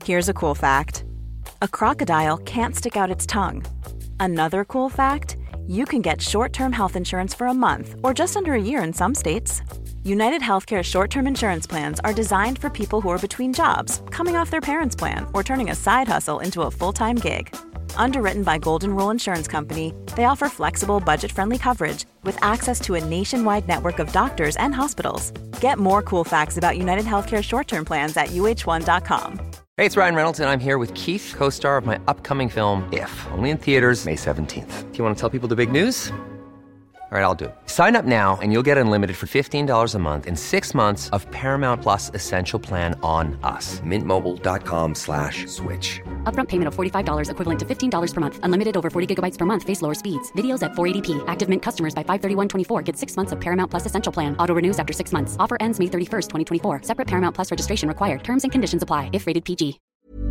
Here's a cool fact. A crocodile can't stick out its tongue. Another cool fact, you can get short-term health insurance for a month or just under a year in some states. United Healthcare short-term insurance plans are designed for people who are between jobs, coming off their parents' plan, or turning a side hustle into a full-time gig. Underwritten by Golden Rule Insurance Company, they offer flexible, budget-friendly coverage with access to a nationwide network of doctors and hospitals. Get more cool facts about United Healthcare short-term plans at uh1.com. Hey, it's Ryan Reynolds, and I'm here with Keith, co-star of my upcoming film, If, only in theaters May 17th. Do you want to tell people the big news? All right, I'll do it. Sign up now and you'll get unlimited for $15 a month and 6 months of Paramount Plus Essential Plan on us. MintMobile.com/switch. Upfront payment of $45 equivalent to $15 per month. Unlimited over 40 gigabytes per month. Face lower speeds. Videos at 480p. Active Mint customers by 531.24 get 6 months of Paramount Plus Essential Plan. Auto renews after 6 months. Offer ends May 31st, 2024. Separate Paramount Plus registration required. Terms and conditions apply if rated PG.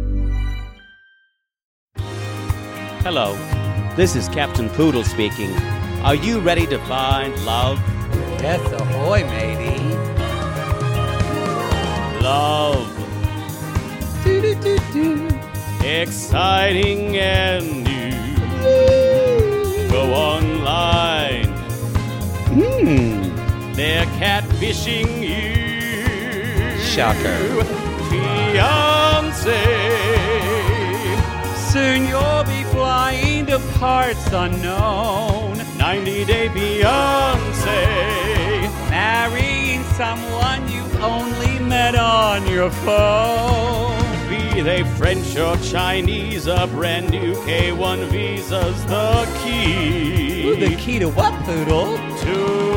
Hello, this is Captain Poodle speaking. Are you ready to find love? Yes, ahoy, matey. Love. Do-do-do-do. Exciting and new. Go online. They're catfishing you. Shocker. Fiancé. Soon you'll be flying to parts unknown. 90-day Beyonce. Marrying someone you've only met on your phone. Be they French or Chinese, a brand new K1 visa's the key. Ooh, the key to what, Poodle? To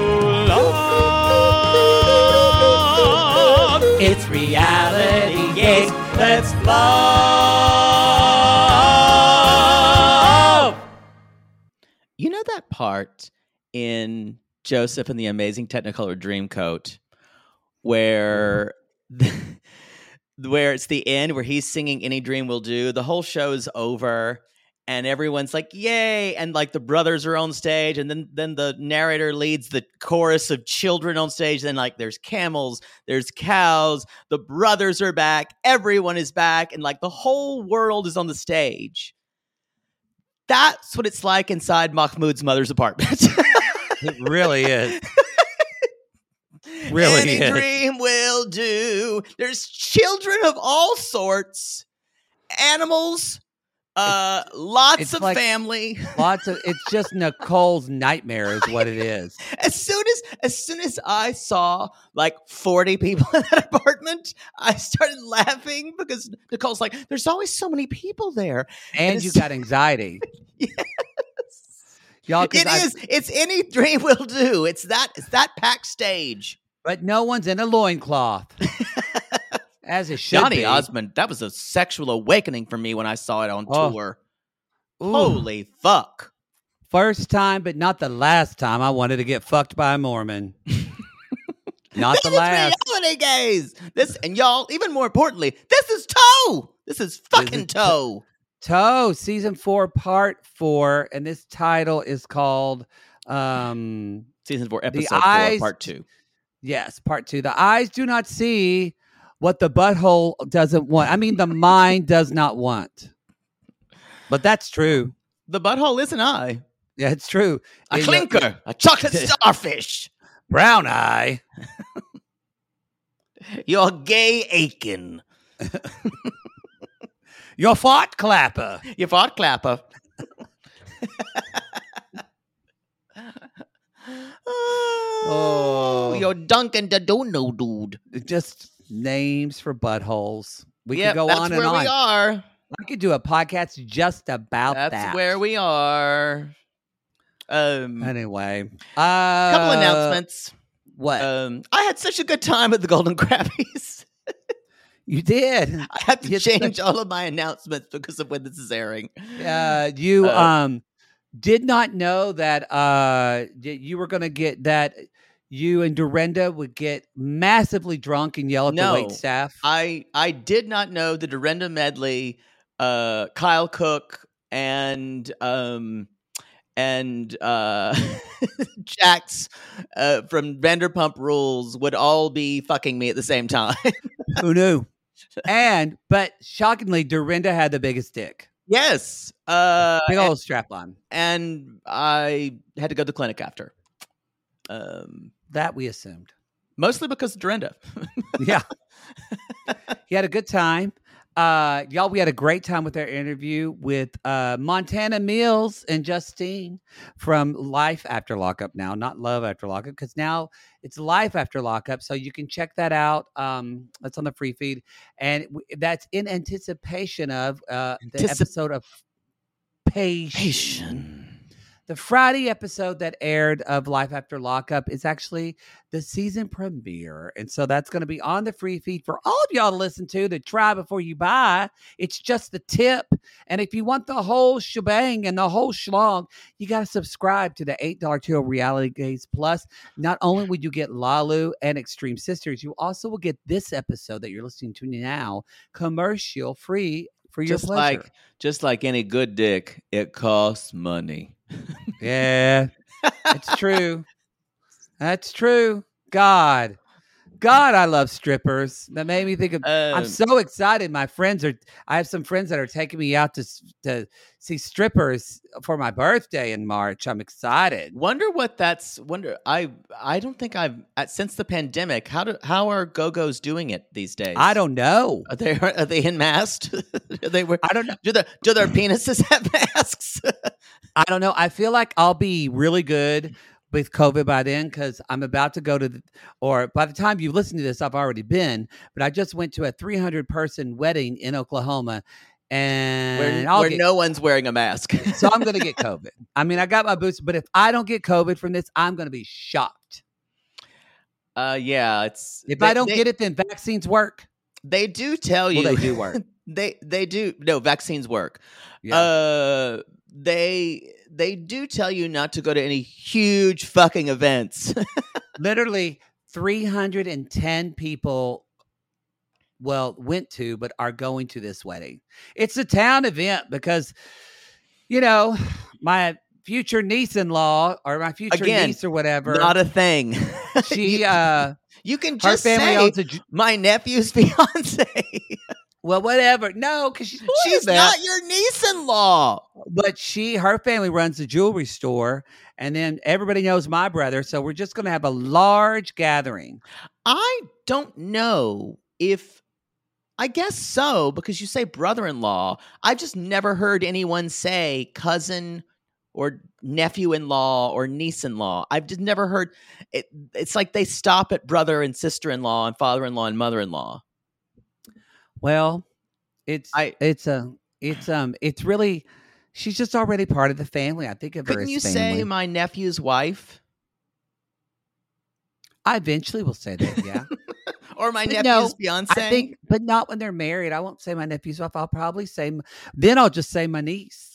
love. It's reality, yes, Let's love. You know that part in Joseph and the Amazing Technicolor Dreamcoat where where it's the end where he's singing Any Dream Will Do? The whole show is over and everyone's like, yay! And like the brothers are on stage, and then the narrator leads the chorus of children on stage. Then like there's camels, there's cows, the brothers are back, everyone is back, and like the whole world is on the stage. That's what it's like inside Mahmoud's mother's apartment. It really is. Really Any is. dream will do. There's children of all sorts, animals, lots of like family. It's just Nicole's nightmare is what it is. As soon as I saw like 40 people in that apartment, I started laughing because Nicole's like, there's always so many people there. And you got anxiety. Yes. Y'all, It's Any Dream Will Do. It's that packed stage. But no one's in a loincloth. As it should Johnny be. Osmond, that was a sexual awakening for me when I saw it on tour. Ooh. Holy fuck. First time, but not the last time I wanted to get fucked by a Mormon. Not the last. Reality gaze. This, and y'all, even more importantly, this is Toe. This is fucking Toe. Toe, season 4, part 4, and this title is called Season 4, episode 4, Eyes, part 2. Yes, part 2. The eyes do not see what the butthole doesn't want. I mean, the mind does not want. But that's true. The butthole is an eye. Yeah, it's true. A clinker. A chocolate starfish. Brown eye. You're gay Aiken. Your fart clapper. You fart clapper. Oh, you're Duncan the Dono dude. Just names for buttholes. We could go on and that's where on. we are. I could do a podcast just about that. That's where we are. Anyway. Couple announcements. What? I had such a good time at the Golden Krabbies. You did. I had to change all of my announcements because of when this is airing. You did not know that you were going to get that you and Dorinda would get massively drunk and yell at the wait staff. I did not know the Dorinda medley, Kyle Cook and Jax from Vanderpump Rules would all be fucking me at the same time. Who knew? But shockingly, Dorinda had the biggest dick. Yes. Big old strap on. And I had to go to the clinic after. That we assumed. Mostly because of Dorinda. Yeah. He had a good time. Y'all, we had a great time with our interview with Montana Mills and Justine from Life After Lockup now, not Love After Lockup, because now it's Life After Lockup. So you can check that out. That's on the free feed. And that's in anticipation of the episode of Patient. The Friday episode that aired of Life After Lockup is actually the season premiere. And so that's going to be on the free feed for all of y'all to listen to try before you buy. It's just the tip. And if you want the whole shebang and the whole schlong, you got to subscribe to the $8 tier Reality Gaze Plus. Not only would you get Lalu and Extreme Sisters, you also will get this episode that you're listening to now commercial free for your pleasure. Just like any good dick, it costs money. Yeah, it's true. That's true. God, I love strippers. That made me think of. I'm so excited. I have some friends that are taking me out to see strippers for my birthday in March. I'm excited. I don't think I've since the pandemic. How are go-go's doing it these days? I don't know. Are they in masks? I don't know. Do their penises have masks? I don't know. I feel like I'll be really good with COVID by then, because I'm about to go or by the time you listen to this, I've already been, but I just went to a 300-person wedding in Oklahoma, and where no one's wearing a mask. So I'm going to get COVID. I mean, I got my booster, but if I don't get COVID from this, I'm going to be shocked. Yeah, if I don't get it, then vaccines work. They do tell you. Well, they do work. they do. No, vaccines work. Yeah. They do tell you not to go to any huge fucking events. Literally 310 people went to, but are going to this wedding. It's a town event because, my future niece-in-law or my future niece or whatever. Not a thing. She, you can just say my nephew's fiance. Well, whatever. No, because she's not your niece-in-law. But her family runs a jewelry store, and then everybody knows my brother, so we're just going to have a large gathering. I don't know I guess so, because you say brother-in-law. I've just never heard anyone say cousin or nephew-in-law or niece-in-law. I've just never heard it. It's like they stop at brother and sister-in-law and father-in-law and mother-in-law. Well, it's really, she's just already part of the family. I think of her as family. Couldn't you say my nephew's wife? I eventually will say that, yeah. Or my nephew's fiance? I think, but not when they're married. I won't say my nephew's wife. I'll probably say, then I'll just say my niece.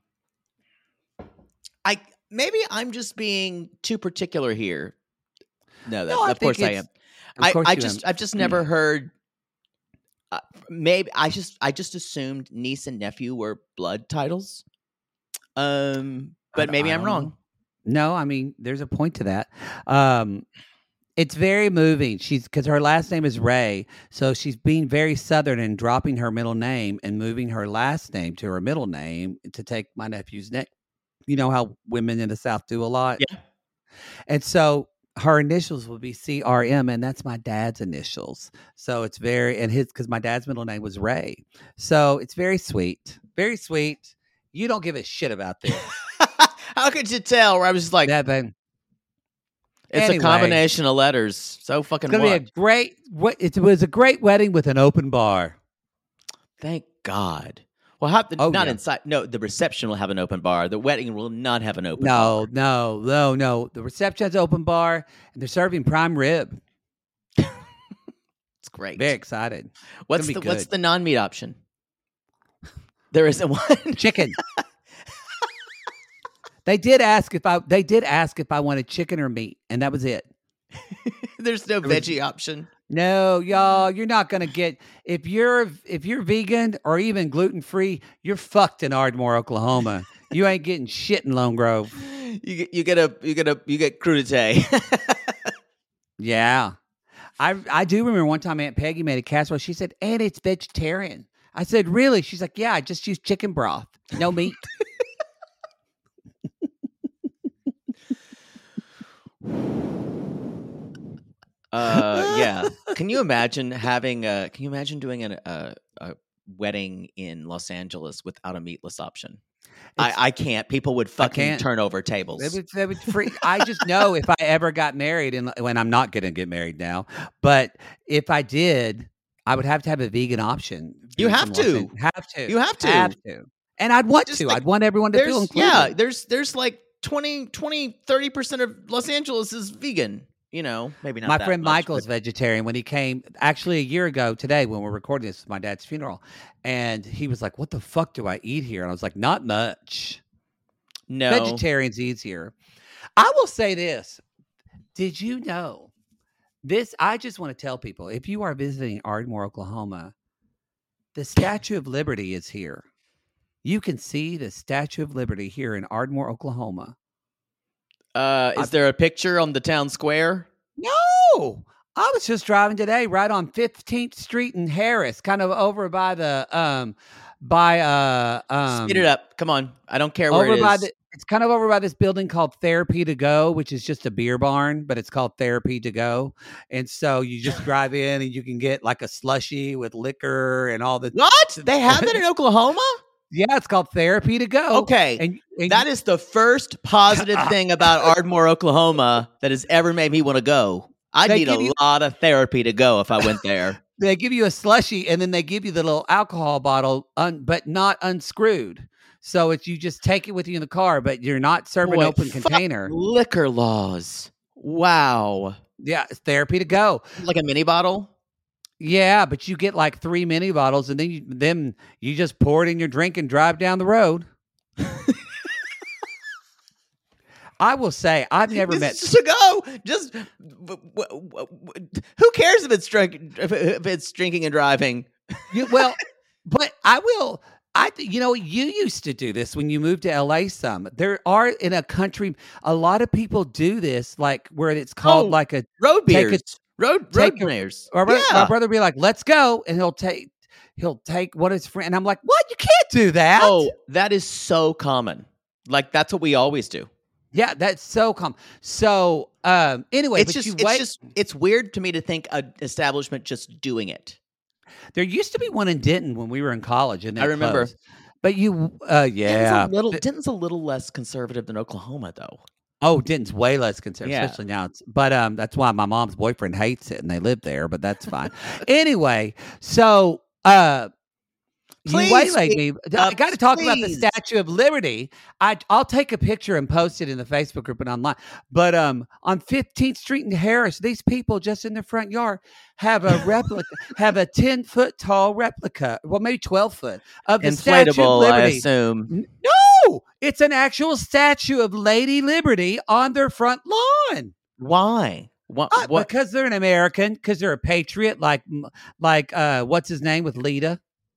Maybe I'm just being too particular here. No, of course I am. I've just never heard. Maybe I just assumed niece and nephew were blood titles. But maybe I'm wrong. No, I mean, there's a point to that. It's very moving. Because her last name is Ray, so she's being very Southern and dropping her middle name and moving her last name to her middle name to take my nephew's name. You know how women in the South do a lot? Yeah. And so her initials will be CRM, and that's my dad's initials. So it's because my dad's middle name was Ray. So it's very sweet. Very sweet. You don't give a shit about this. How could you tell? Where I was just like, it's a combination of letters. So fucking it was a great wedding with an open bar. Thank God. Well, inside. No, the reception will have an open bar. The wedding will not have an open bar. No. The reception has an open bar, and they're serving prime rib. It's great. Very excited. What's the non-meat option? There isn't one. Chicken. They did ask if I wanted chicken or meat, and that was it. There's no veggie option. No, y'all, you're not going to get if you're vegan or even gluten-free, you're fucked in Ardmore, Oklahoma. You ain't getting shit in Lone Grove. You get crudité. Yeah. I do remember one time Aunt Peggy made a casserole. She said, and it's vegetarian. I said, really? She's like, yeah, I just use chicken broth. No meat. Yeah. Can you imagine doing a wedding in Los Angeles without a meatless option? I can't. People would fucking turn over tables. They would I just know if I ever got married, and when I'm not going to get married now, but if I did, I would have to have a vegan option. You have to. Have to. You have to. Have to. And I'd want to. I'd want everyone to feel included. Yeah, there's like 30% of Los Angeles is vegan. You know, maybe not. My that friend much, Michael's vegetarian. When he came, actually a year ago today, when we're recording this, was my dad's funeral, and he was like, "What the fuck do I eat here?" And I was like, "Not much. No, vegetarian's easier." I will say this: did you know this? I just want to tell people: if you are visiting Ardmore, Oklahoma, the Statue of Liberty is here. You can see the Statue of Liberty here in Ardmore, Oklahoma. Is there a picture on the town square? No, I was just driving today, right on 15th Street in Harris, kind of over by the Speed it up. Come on. I don't care where it is. It's kind of over by this building called Therapy to Go, which is just a beer barn, but it's called Therapy to Go. And so you just drive in and you can get like a slushie with liquor and all the What? They have that in Oklahoma? Yeah, it's called Therapy to Go. Okay. And that is the first positive thing about Ardmore, Oklahoma that has ever made me want to go. I need a lot of therapy to go if I went there. They give you a slushie and then they give you the little alcohol bottle, but not unscrewed. So you just take it with you in the car, but you're not serving an open container. Liquor laws. Wow. Yeah, it's Therapy to Go. Like a mini bottle? Yeah, but you get like 3 mini bottles, and then you just pour it in your drink and drive down the road. I will say, I've never met to go. Just who cares if it's drinking and driving? But I will. You used to do this when you moved to LA. There are in a country, a lot of people do this, like where it's called like a road beers. Road players. My brother would be like, "Let's go," and he'll take what his friend. And I'm like, "What? You can't do that." Oh, that is so common. Like that's what we always do. Yeah, that's so common. So anyway, it's weird to me to think an establishment just doing it. There used to be one in Denton when we were in college, and I remember. Closed. But Denton's a little less conservative than Oklahoma, though. Oh, Denton's way less conservative, especially now. But that's why my mom's boyfriend hates it, and they live there. But that's fine. Anyway, so you waylaid me. I got to talk about the Statue of Liberty. I'll take a picture and post it in the Facebook group and online. But on 15th Street in Harris, these people just in their front yard have a replica, have a 10-foot tall replica, well, maybe 12 foot of the Statue of Liberty. I assume. No, it's an actual statue of Lady Liberty on their front lawn. Why? What? Because they're an American. Because they're a patriot. Like what's his name with Lita?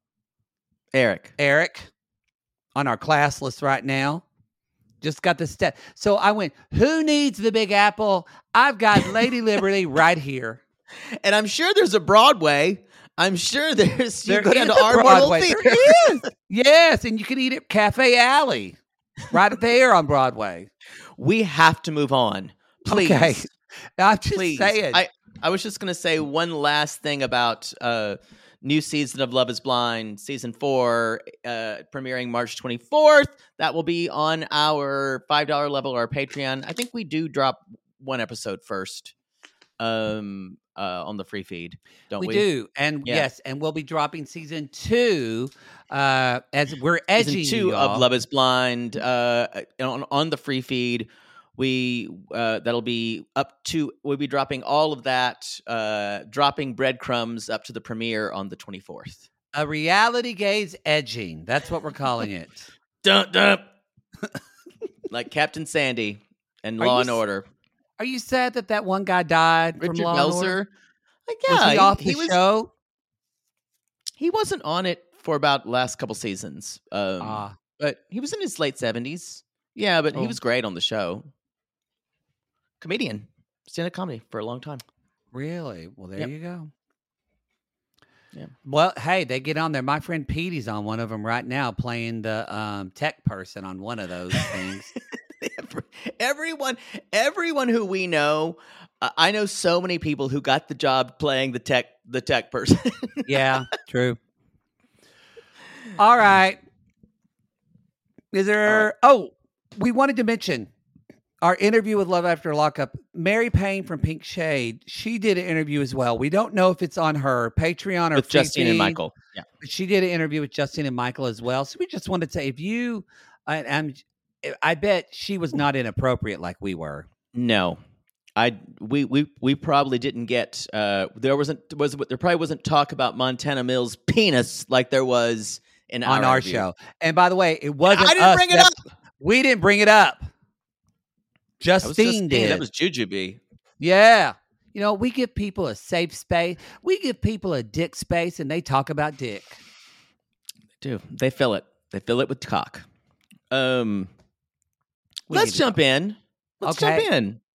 Eric, on our class list right now. Just got the stat. So I went, who needs the Big Apple? I've got Lady Liberty right here. And I'm sure there's a Broadway. I'm sure there's. You go down to Broadway. Theater. There is. Yes, and you can eat at Cafe Alley, right there on Broadway. We have to move on, please. Okay, I'm just saying. I was just going to say one last thing about new season of Love is Blind, season 4, premiering March 24th. That will be on our $5 level or our Patreon. I think we do drop one episode first. On the free feed, don't we? We do, and yes, and we'll be dropping season 2 as we're edging season 2 of Love is Blind on the free feed. That'll be up to. We'll be dropping all of that, dropping breadcrumbs up to the premiere on the 24th. A reality gaze edging. That's what we're calling it. Dun dun. Like Captain Sandy and Law and Order. Are you sad that one guy died Richard from Law Belzer? and Order? Like, yeah, was he off the show? He wasn't on it for about last couple seasons. But he was in his late 70s. Yeah, but he was great on the show. Comedian. Stand-up comedy for a long time. Really? Well, there Yep. you go. Yeah. Well, hey, they get on there. My friend Petey's on one of them right now, playing the tech person on one of those things. Everyone who we know, I know so many people who got the job playing the tech person. Yeah, true. All right. Is there? Oh, we wanted to mention our interview with Love After Lockup. Mary Payne from Pink Shade, she did an interview as well. We don't know if it's on her Patreon or With free Justine and feed, Michael. Yeah. but she did an interview with Justine and Michael as well. So we just wanted to say, if you, I bet she was not inappropriate like we were. No. We probably didn't get there probably wasn't talk about Montana Mills' penis like there was on our interview. show. And by the way, it wasn't I didn't us bring it that- up. We didn't bring it up. Justine did. That was Jujubee. Yeah. You know, we give people a safe space. We give people a dick space, and they talk about dick. Do they fill it? They fill it with cock. Let's need jump in. Let's Okay. jump in.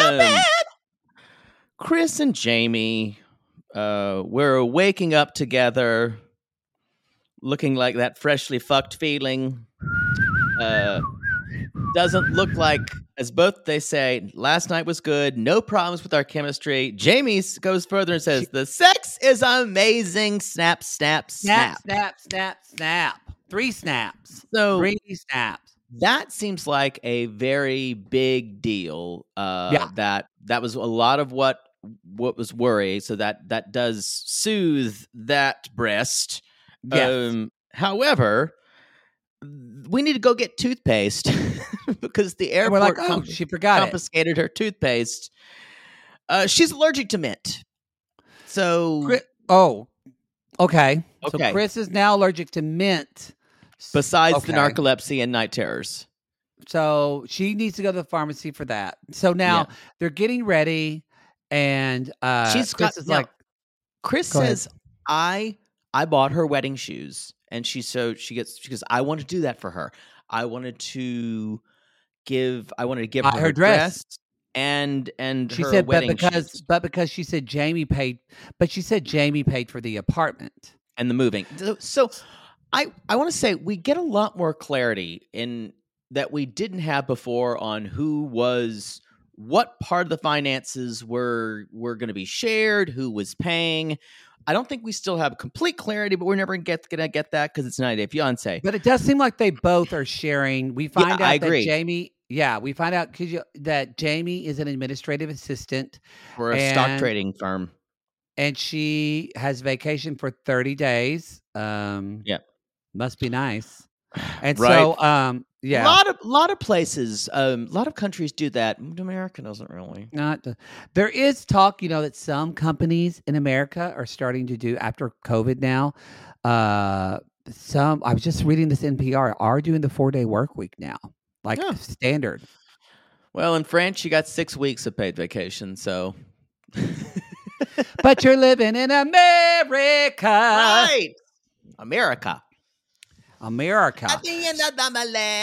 Chris and Jamie, we're waking up together, looking like that freshly fucked feeling. Doesn't look like, as both they say, last night was good, no problems with our chemistry. Jamie goes further and says, the sex is amazing. Snap, snap, snap. Snap, snap, snap, snap. 3 snaps. So 3 snaps. that seems like a very big deal. That was a lot of what was worry. So that does soothe that breast. Yes. However, we need to go get toothpaste because the And we're airport like, oh, she forgot it. confiscated her toothpaste. She's allergic to mint. So Oh, okay. So Okay. Chris is now allergic to mint. besides the Okay. narcolepsy and night terrors. So she needs to go to the pharmacy for that. So now they're getting ready, and She's Chris got- is now, like, Chris Go ahead. says, I bought her wedding shoes. And she goes, I want to do that for her. I wanted to give her her dress. and she her said, wedding shoes because she said Jamie paid for the apartment. and the moving. So I want to say we get a lot more clarity in that we didn't have before on what part of the finances were going to be shared, who was paying. I don't think we still have complete clarity, but we're never gonna get that because it's 90 Day Fiance. But it does seem like they both are sharing. We find out I that agree. Jamie. Yeah, we find out that Jamie is an administrative assistant For a stock trading firm. and she has vacation for 30 days. Must be nice. And Right. so, yeah. Lot of places, a lot of countries do that. America doesn't really. There is talk, that some companies in America are starting to do after COVID now. I was just reading this NPR are doing the 4-day work week now, like standard. Well, in France, you got 6 weeks of paid vacation, so. But you're living in America. Right. America. At the end of the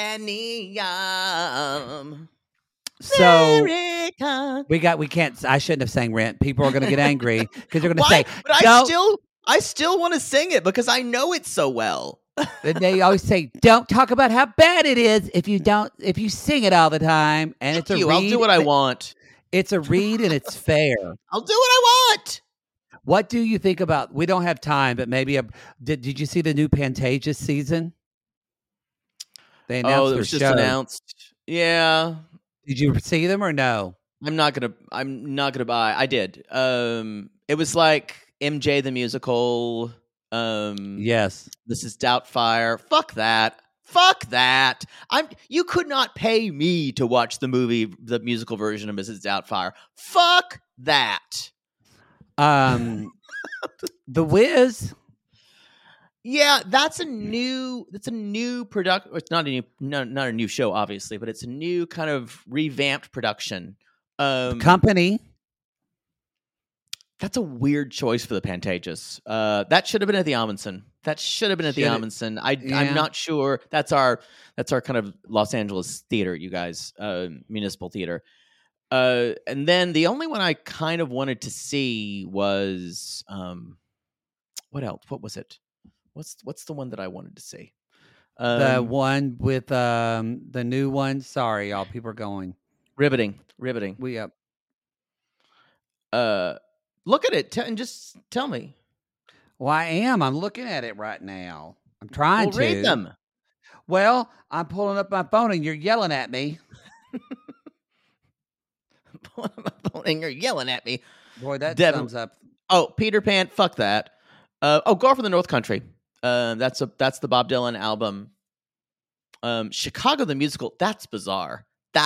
millennium. So America. we can't. I shouldn't have sang Rent. People are going to get angry because they're going to Why? say, But I still want to sing it because I know it so well. and they always say, "Don't talk about how bad it is if you sing it all the time." And it's a read. I'll do what I want. It's a read and it's fair. I'll do what I want. What do you think about? We don't have time, but maybe did you see the new Pantages season? They announced it their was just show. announced. Yeah. Did you see them or no? I'm not gonna buy. I did. It was like MJ the musical. Yes. Mrs. Doubtfire. Fuck that. You could not pay me to watch the musical version of Mrs. Doubtfire. Fuck that. The Wiz. Yeah, that's a new production. It's not a new show, obviously, but it's a new kind of revamped production. Company. That's a weird choice for the Pantages. That should have been at the Amundsen. I'm not sure. That's our kind of Los Angeles theater, you guys, municipal theater. And then the only one I kind of wanted to see was what else? What was it? What's the one that I wanted to see? The one with the new one. Sorry, y'all. People are going. Riveting. We up. Look at it and just tell me. Well, I am. I'm looking at it right now. I'm trying to read them. Well, I'm pulling up my phone and you're yelling at me. I'm pulling up my phone and you're yelling at me. Boy, that Devin. sums up. Oh, Peter Pan. Fuck that. Girl from the North Country. That's the Bob Dylan album. Chicago the Musical. That's bizarre.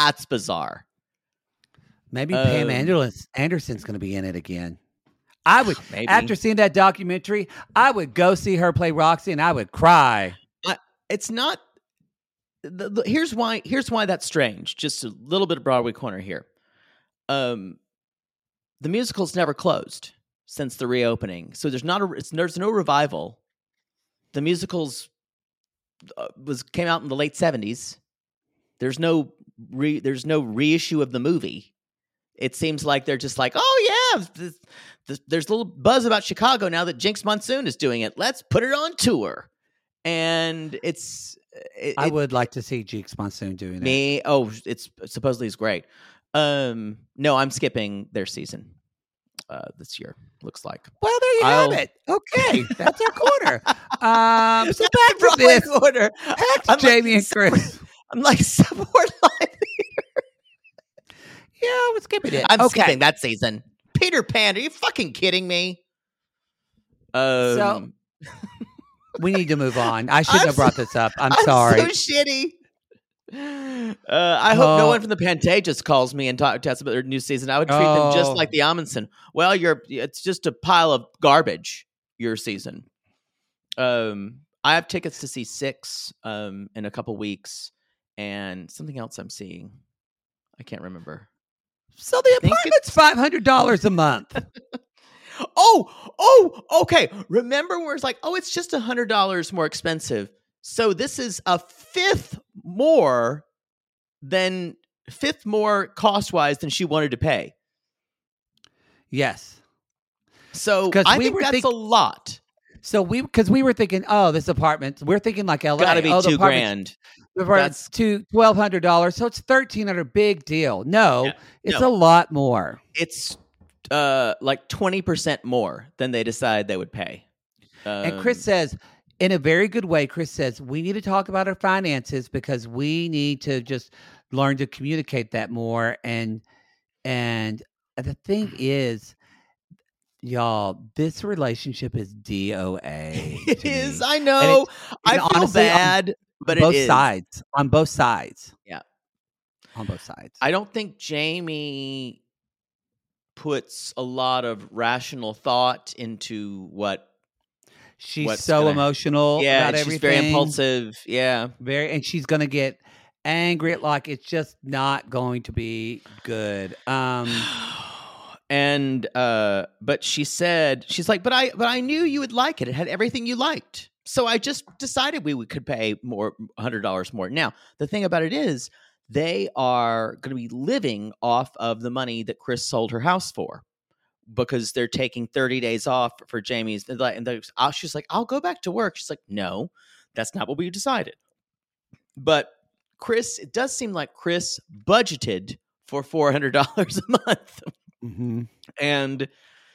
Maybe Pam Anderson's going to be in it again. I would, maybe. After seeing that documentary, I would go see her play Roxy and I would cry. It's not. Here's why that's strange. Just a little bit of Broadway corner here. The musical's never closed since the reopening, so there's no revival. The musicals came out in the late 70s. There's no reissue of the movie. It seems like they're just like, oh yeah, there's a little buzz about Chicago now that Jinx Monsoon is doing it. Let's put it on tour. And I would like to see Jinx Monsoon doing it. It's supposedly is great. No, I'm skipping their season this year. Looks like. Well, there you have it. Okay, that's our quarter. So back to this quarter. Back to Jamie and Chris. I'm like support live. Yeah, we're skipping it. I'm skipping that season. Peter Pan, are you fucking kidding me? So we need to move on. I shouldn't have brought this up. I'm sorry. So shitty. I hope no one from the Pantages calls me and talks about their new season. I would treat them just like the Amundsen. Well, it's just a pile of garbage, your season. I have tickets to see 6 in a couple weeks and something else I'm seeing. I can't remember. So the apartment's $500 a month. Okay. Remember where it's like, it's just $100 more expensive. So this is a fifth more cost-wise than she wanted to pay. Yes. So I think that's a lot. So because we were thinking, this apartment, we're thinking like LA. Gotta be $2,000. That's $1,200. So it's $1,300. Big deal. No, it's a lot more. It's like 20% more than they decided they would pay. And Chris says, in a very good way, Chris says, we need to talk about our finances because we need to just learn to communicate that more. And the thing is, y'all, this relationship is DOA. It is. I know. I feel honestly, bad, but it is. On both sides. Yeah. On both sides. I don't think Jamie puts a lot of rational thought into what she's so emotional about everything. She's very impulsive. Yeah. And she's going to get angry like it's just not going to be good. And but she said, she's like, but I knew you would like it. It had everything you liked. So I just decided we could pay more, $100 more. Now, the thing about it is they are going to be living off of the money that Chris sold her house for because they're taking 30 days off for Jamie's. And she's like, I'll go back to work. She's like, no, that's not what we decided. But it does seem like Chris budgeted for $400 a month. Mm-hmm. And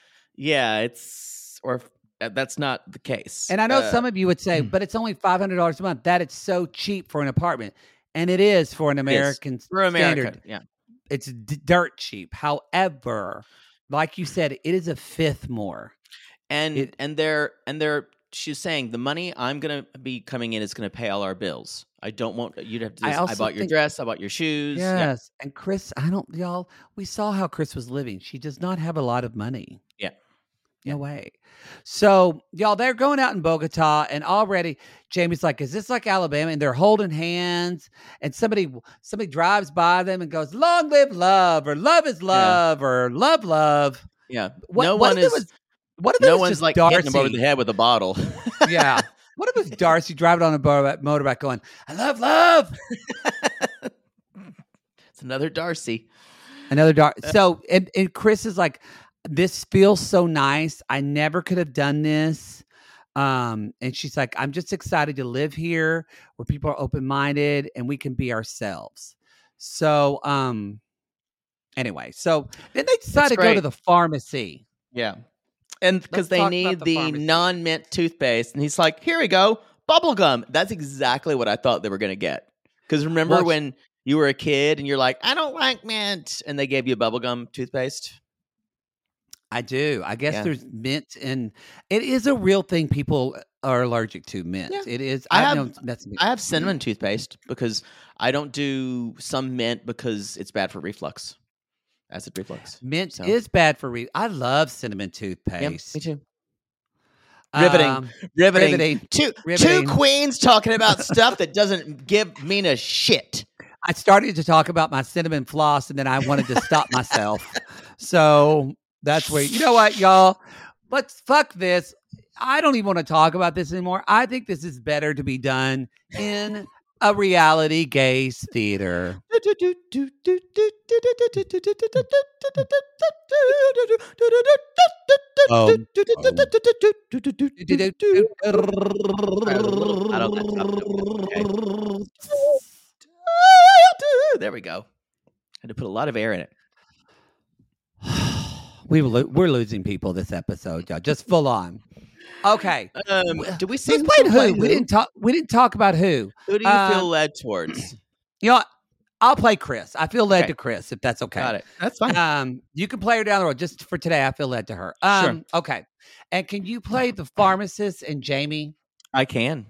that's not the case. And I know some of you would say, but it's only $500 a month. That is so cheap for an apartment. And it is for an American standard. Yeah. It's dirt cheap. However, like you said, it is a fifth more. And she's saying the money I'm going to be coming in is going to pay all our bills. I don't want you'd have to. I bought your dress. I bought your shoes. Yes, yeah. And Chris, y'all. We saw how Chris was living. She does not have a lot of money. Yeah, no way. So y'all, they're going out in Bogota, and already Jamie's like, "Is this like Alabama?" And they're holding hands, and somebody drives by them and goes, "Long live love," or "Love is love," or "Love, love." Yeah, no one's like Darcy hitting him over the head with a bottle. Yeah. What if it's Darcy driving on a motorbike going, "I love love"? It's another Darcy. Another dark. So, and Chris is like, this feels so nice. I never could have done this. And she's like, I'm just excited to live here where people are open-minded and we can be ourselves. So, anyway, so then they decide to go to the pharmacy. Yeah. And because they need the pharmacy. non-mint toothpaste. And he's like, here we go. Bubble gum. That's exactly what I thought they were going to get. Because remember when you were a kid and you're like, I don't like mint. And they gave you bubblegum toothpaste? I do. I guess there's mint, and it is a real thing. People are allergic to mint. Yeah. It is. I have cinnamon toothpaste because I don't do some mint because it's bad for reflux. Acid reflux. Mint is bad for I love cinnamon toothpaste. Yep, me too. Riveting. Two queens talking about stuff that doesn't mean a shit. I started to talk about my cinnamon floss, and then I wanted to stop myself. So that's where, you know what, y'all? Let's fuck this. I don't even want to talk about this anymore. I think this is better to be done in a reality gaze theater. There we go. Had to put a lot of air in it. We're losing people this episode, y'all. Just full on. Okay. Did we say who? We didn't talk about who. Who do you feel led towards? You know what? I'll play Chris. I feel led to Chris, if that's okay. Got it. That's fine. You can play her down the road. Just for today, I feel led to her. Sure. Okay. And can you play the pharmacist and Jamie? I can.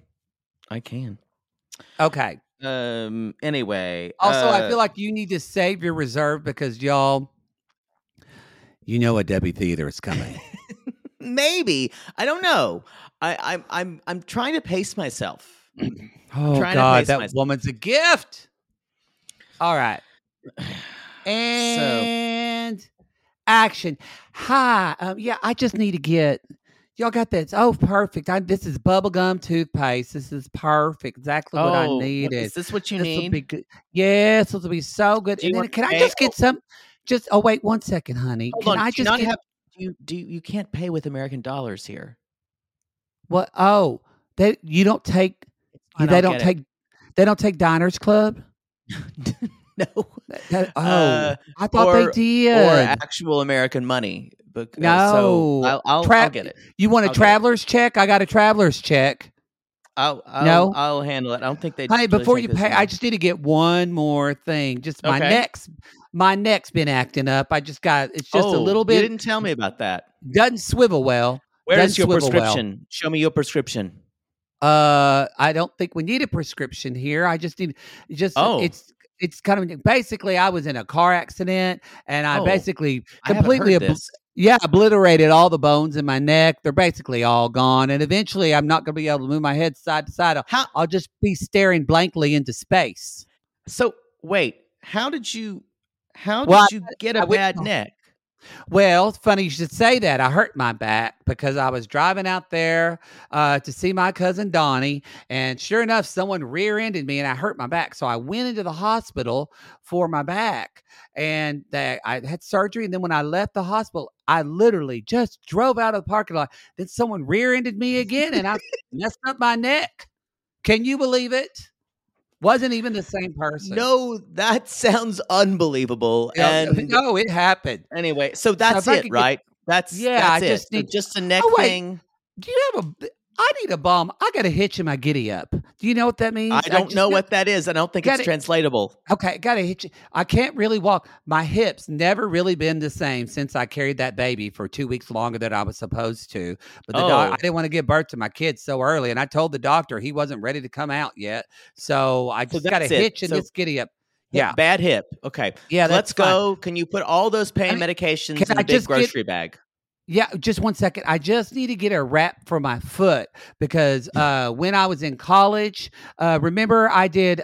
Okay. Anyway. Also, I feel like you need to save your reserve because y'all, you know a Debbie Theater is coming. Maybe. I don't know. I'm trying to pace myself. Oh God, that woman's a gift. All right. And action. Hi. Yeah, I just need to get. Y'all got this. Oh, perfect. This is bubblegum toothpaste. This is perfect. Exactly what I needed. Is this what you need? This will be good. Yes, this will be so good. And then, can I just get some? Oh, wait 1 second, honey. Hold on. You can't pay with American dollars here. What? Oh, you don't take. They don't take Diners Club. No. I thought they did. Or actual American money. No. So I'll get it. You want a traveler's check? I got a traveler's check. I'll handle it. I don't think they. Honey, before you pay, I just need to get one more thing. Just my neck's been acting up. It's just a little bit. You didn't tell me about that. Doesn't swivel well. Where is your prescription? Show me your prescription. I don't think we need a prescription here. I just need it's kind of basically I was in a car accident and I basically completely obliterated all the bones in my neck. They're basically all gone, and eventually I'm not going to be able to move my head side to side. I'll just be staring blankly into space. So wait, how did you get a bad neck? Well, it's funny you should say that. I hurt my back because I was driving out there to see my cousin Donnie, and sure enough, someone rear-ended me, and I hurt my back. So I went into the hospital for my back, and I had surgery. And then when I left the hospital, I literally just drove out of the parking lot. Then someone rear-ended me again, and I messed up my neck. Can you believe it? Wasn't even the same person. No, that sounds unbelievable. No, it happened. Anyway, so that's it, right? That's it. Just a neck thing. Do you have I need a balm. I got a hitch in my giddy up. Do you know what that means? I don't know what that is. I don't think it's translatable. Okay, got a hitch. I can't really walk. My hips never really been the same since I carried that baby for 2 weeks longer than I was supposed to. But I didn't want to give birth to my kids so early, and I told the doctor he wasn't ready to come out yet. So I just got a hitch in this giddy up. Yeah, bad hip. Okay. Yeah, let's go. Can you put all those pain medications in a big grocery bag? Yeah, just 1 second. I just need to get a wrap for my foot because when I was in college, remember I did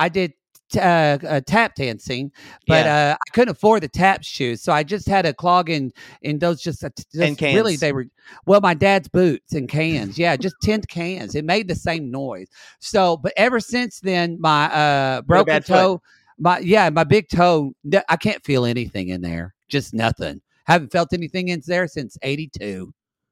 tap dancing, but I couldn't afford the tap shoes, so I just had a clog in those just cans. Really they were my dad's boots and cans. Yeah, just tin cans. It made the same noise. So, but ever since then, my broken toe. My big toe. I can't feel anything in there. Just nothing. Haven't felt anything in there since '82.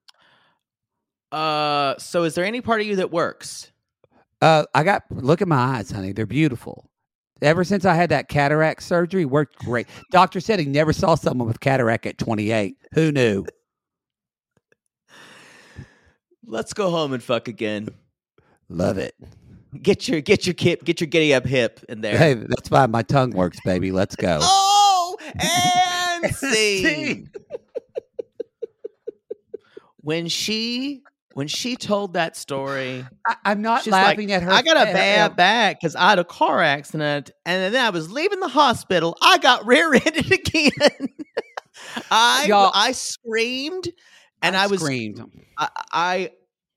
So is there any part of you that works? Look at my eyes, honey. They're beautiful. Ever since I had that cataract surgery, worked great. Doctor said he never saw someone with cataract at 28. Who knew? Let's go home and fuck again. Love it. Get your giddy up hip in there. Hey, that's why my tongue works, baby. Let's go. Oh, and scene. When she told that story, I'm not she's laughing like, at her. I got a bad back because I had a car accident, and then I was leaving the hospital. I got rear-ended again. I screamed, and I screamed. I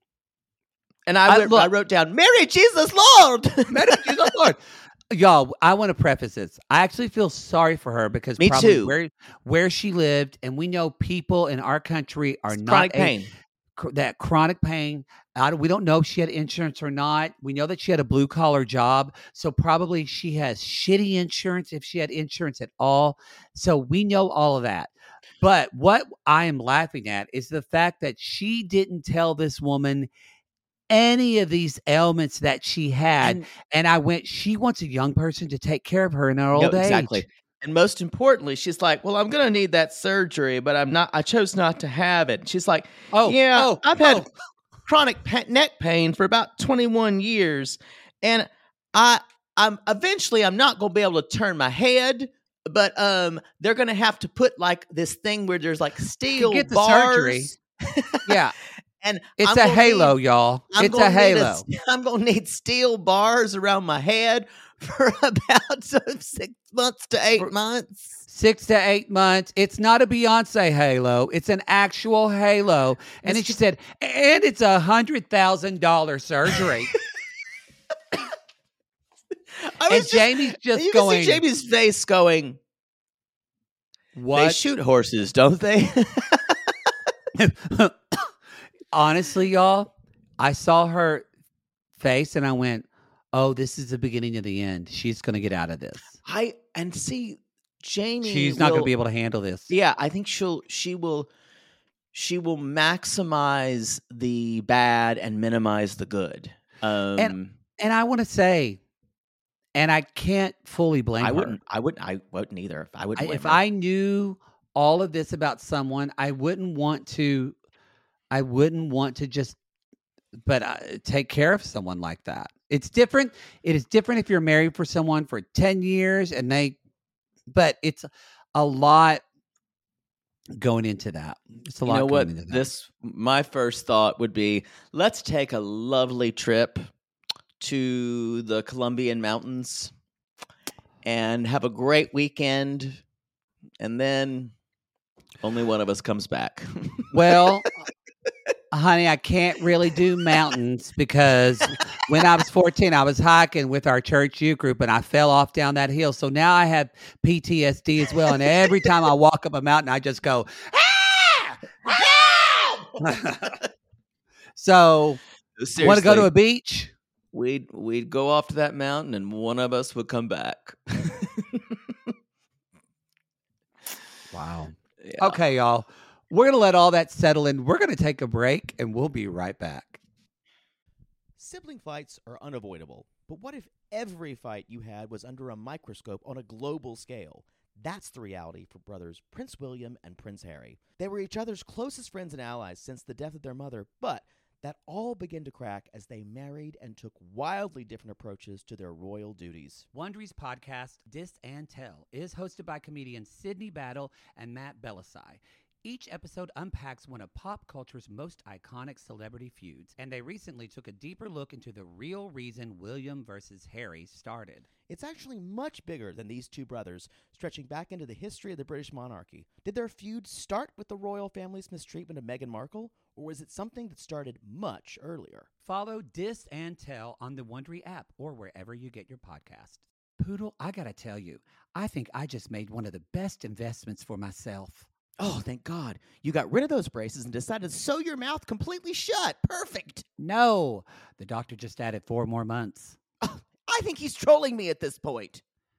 wrote down, Mary Jesus Lord. Mary Jesus Lord. Y'all, I want to preface this. I actually feel sorry for her because Me probably too. Where she lived, and we know people in our country are not chronic pain. That chronic pain. We don't know if she had insurance or not. We know that she had a blue collar job, so probably she has shitty insurance if she had insurance at all. So we know all of that. But what I am laughing at is the fact that she didn't tell this woman any of these ailments that she had. And she wants a young person to take care of her in her old age. Exactly. And most importantly, she's like, well, I'm going to need that surgery, but I chose not to have it. She's like, I've had chronic neck pain for about 21 years. And I'm not going to be able to turn my head, but they're going to have to put like this thing where there's like steel get the bars. Surgery. Yeah. And it's a halo, y'all. It's a halo. I'm going to need steel bars around my head for about 6 months to 8 months. 6 to 8 months. It's not a Beyonce halo. It's an actual halo. And then she said, and it's $100,000 surgery. Jamie's just you going. You can see Jamie's face going, what? They shoot horses, don't they? Honestly, y'all, I saw her face and I went, oh, this is the beginning of the end. She's going to get out of this. Jamie. She's not going to be able to handle this. Yeah, I think she will maximize the bad and minimize the good. And I want to say, and I can't fully blame her. I wouldn't either. If I knew all of this about someone, I wouldn't want to just take care of someone like that. It's different. It is different if you're married for someone for 10 years but it's a lot going into that. It's a lot going into that. My first thought would be, let's take a lovely trip to the Colombian mountains and have a great weekend, and then only one of us comes back. Well, honey, I can't really do mountains because when I was 14, I was hiking with our church youth group and I fell off down that hill. So now I have PTSD as well. And every time I walk up a mountain, I just go, ah! So, want to go to a beach? We'd go off to that mountain and one of us would come back. Wow. Yeah. Okay, y'all. We're going to let all that settle in. We're going to take a break, and we'll be right back. Sibling fights are unavoidable, but what if every fight you had was under a microscope on a global scale? That's the reality for brothers Prince William and Prince Harry. They were each other's closest friends and allies since the death of their mother, but that all began to crack as they married and took wildly different approaches to their royal duties. Wondery's podcast, Dis and Tell, is hosted by comedians Sydney Battle and Matt Belisai. Each episode unpacks one of pop culture's most iconic celebrity feuds, and they recently took a deeper look into the real reason William versus Harry started. It's actually much bigger than these two brothers, stretching back into the history of the British monarchy. Did their feud start with the royal family's mistreatment of Meghan Markle, or was it something that started much earlier? Follow Dis and Tell on the Wondery app or wherever you get your podcasts. Poodle, I gotta tell you, I think I just made one of the best investments for myself. Oh, thank God. You got rid of those braces and decided to sew your mouth completely shut. Perfect. No, the doctor just added 4 more months. I think he's trolling me at this point.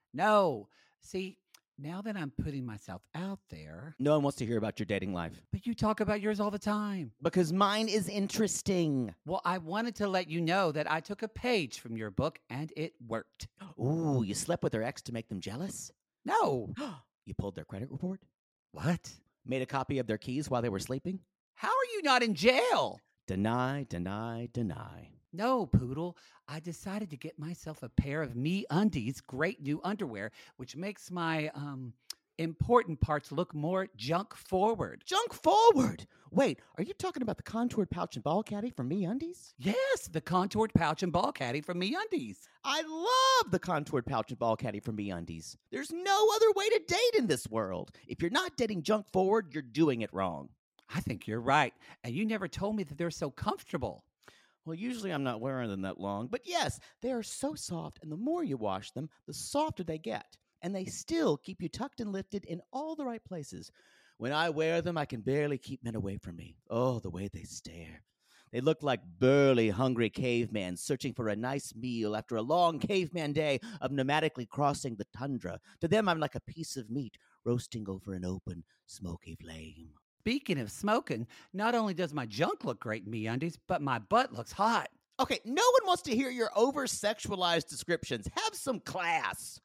No. See, now that I'm putting myself out there, No one wants to hear about your dating life. but you talk about yours all the time. Because mine is interesting. Well, I wanted to let you know that I took a page from your book and it worked. Ooh, you slept with their ex to make them jealous? No. You pulled their credit report? What? Made a copy of their keys while they were sleeping? How are you not in jail? Deny, deny, deny. No, Poodle. I decided to get myself a pair of MeUndies great new underwear, which makes my important parts look more junk forward. Junk forward! Wait, are you talking about the contoured pouch and ball caddy from MeUndies? Yes, the contoured pouch and ball caddy from MeUndies. I love the contoured pouch and ball caddy from MeUndies. There's no other way to date in this world. If you're not dating junk forward, you're doing it wrong. I think you're right. And you never told me that they're so comfortable. Well, usually I'm not wearing them that long, but yes, they are so soft, and the more you wash them, the softer they get. And they still keep you tucked and lifted in all the right places. When I wear them, I can barely keep men away from me. Oh, the way they stare. They look like burly, hungry cavemen searching for a nice meal after a long caveman day of nomadically crossing the tundra. To them, I'm like a piece of meat roasting over an open, smoky flame. Speaking of smoking, not only does my junk look great in MeUndies, but my butt looks hot. Okay, no one wants to hear your over-sexualized descriptions. Have some class.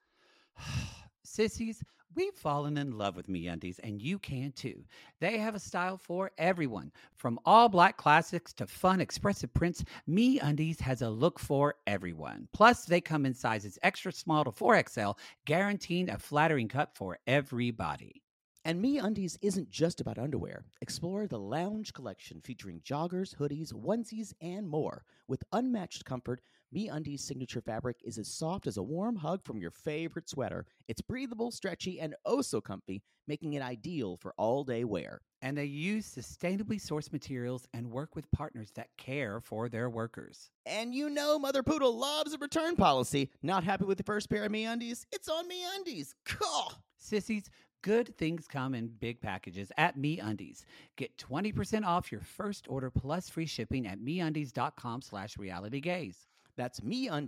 Sissies, we've fallen in love with MeUndies, and you can too. They have a style for everyone. From all black classics to fun, expressive prints, MeUndies has a look for everyone. Plus, they come in sizes extra small to 4XL, guaranteeing a flattering cut for everybody. And MeUndies isn't just about underwear. Explore the Lounge collection featuring joggers, hoodies, onesies, and more. With unmatched comfort, MeUndies' signature fabric is as soft as a warm hug from your favorite sweater. It's breathable, stretchy, and oh so comfy, making it ideal for all-day wear. And they use sustainably sourced materials and work with partners that care for their workers. And you know Mother Poodle loves a return policy. Not happy with the first pair of MeUndies? It's on MeUndies. Cool. Sissies, good things come in big packages at MeUndies. Get 20% off your first order plus free shipping at MeUndies.com/realitygaze. That's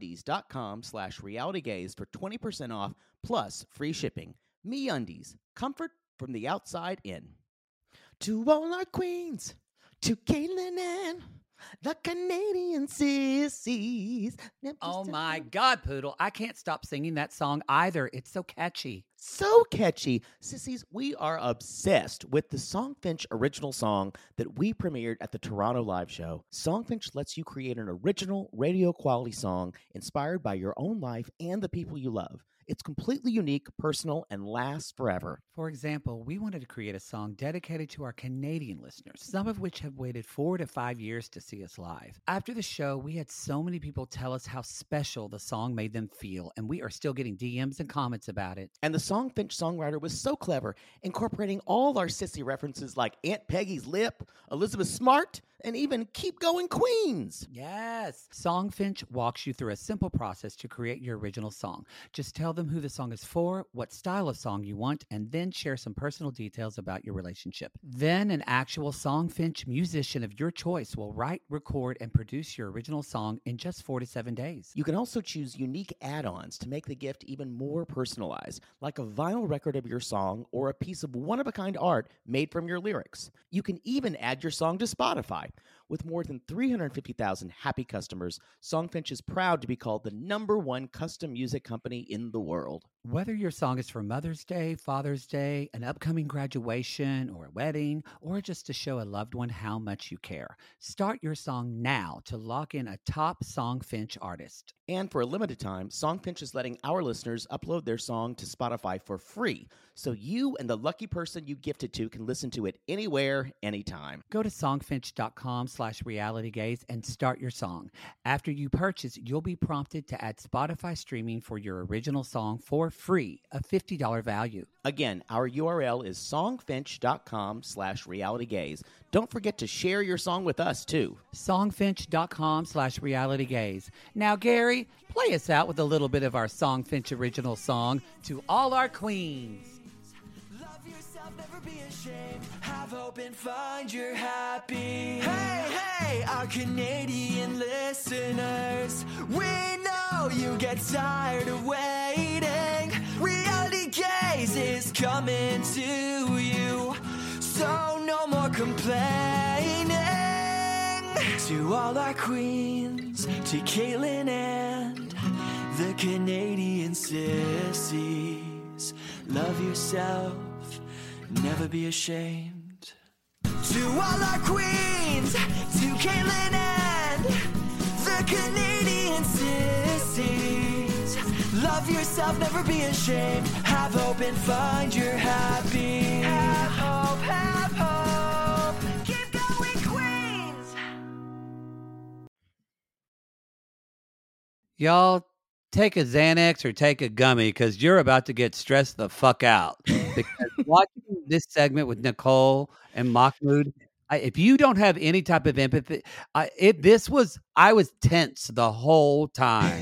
MeUndies.com/realitygaze for 20% off plus free shipping. MeUndies, comfort from the outside in. To all our queens, to Caitlin and the Canadian sissies. Oh my God, Poodle. I can't stop singing that song either. It's so catchy. So catchy. Sissies, we are obsessed with the Songfinch original song that we premiered at the Toronto Live Show. Songfinch lets you create an original radio quality song inspired by your own life and the people you love. It's completely unique, personal, and lasts forever. For example, we wanted to create a song dedicated to our Canadian listeners, some of which have waited 4 to 5 years to see us live. After the show, we had so many people tell us how special the song made them feel, and we are still getting DMs and comments about it. And the Songfinch songwriter was so clever, incorporating all our sissy references like Aunt Peggy's Lip, Elizabeth Smart, and even Keep Going Queens. Yes. Songfinch walks you through a simple process to create your original song. Just tell them who the song is for, what style of song you want, and then share some personal details about your relationship. Then an actual Songfinch musician of your choice will write, record, and produce your original song in just 4 to 7 days. You can also choose unique add-ons to make the gift even more personalized, like a vinyl record of your song or a piece of one-of-a-kind art made from your lyrics. You can even add your song to Spotify. With more than 350,000 happy customers, Songfinch is proud to be called the #1 custom music company in the world. Whether your song is for Mother's Day, Father's Day, an upcoming graduation, or a wedding, or just to show a loved one how much you care, start your song now to lock in a top Songfinch artist. And for a limited time, Songfinch is letting our listeners upload their song to Spotify for free, so you and the lucky person you gift it to can listen to it anywhere, anytime. Go to songfinch.com/realitygaze and start your song. After you purchase, you'll be prompted to add Spotify streaming for your original song for free, a $50 value. Again, our URL is songfinch.com/realitygaze. Don't forget to share your song with us, too. Songfinch.com/realitygaze. Now, Gary, play us out with a little bit of our Songfinch original song, To All Our Queens. Love yourself, never be ashamed. Have hope and find your happy. Hey, hey, our Canadian listeners. We know you get tired of waiting. fading. Reality gaze is coming to you. So no more complaining. To all our queens, to Caitlin and the Canadian sissies. Love yourself, never be ashamed. To all our queens, to Caitlin and the Canadian sissies. Love yourself, never be ashamed. Have hope and find your happy. Have hope, have hope. Keep going, queens. Y'all take a Xanax or take a gummy because you're about to get stressed the fuck out. Because watching this segment with Nicole and Mahmoud, if you don't have any type of empathy, I was tense the whole time.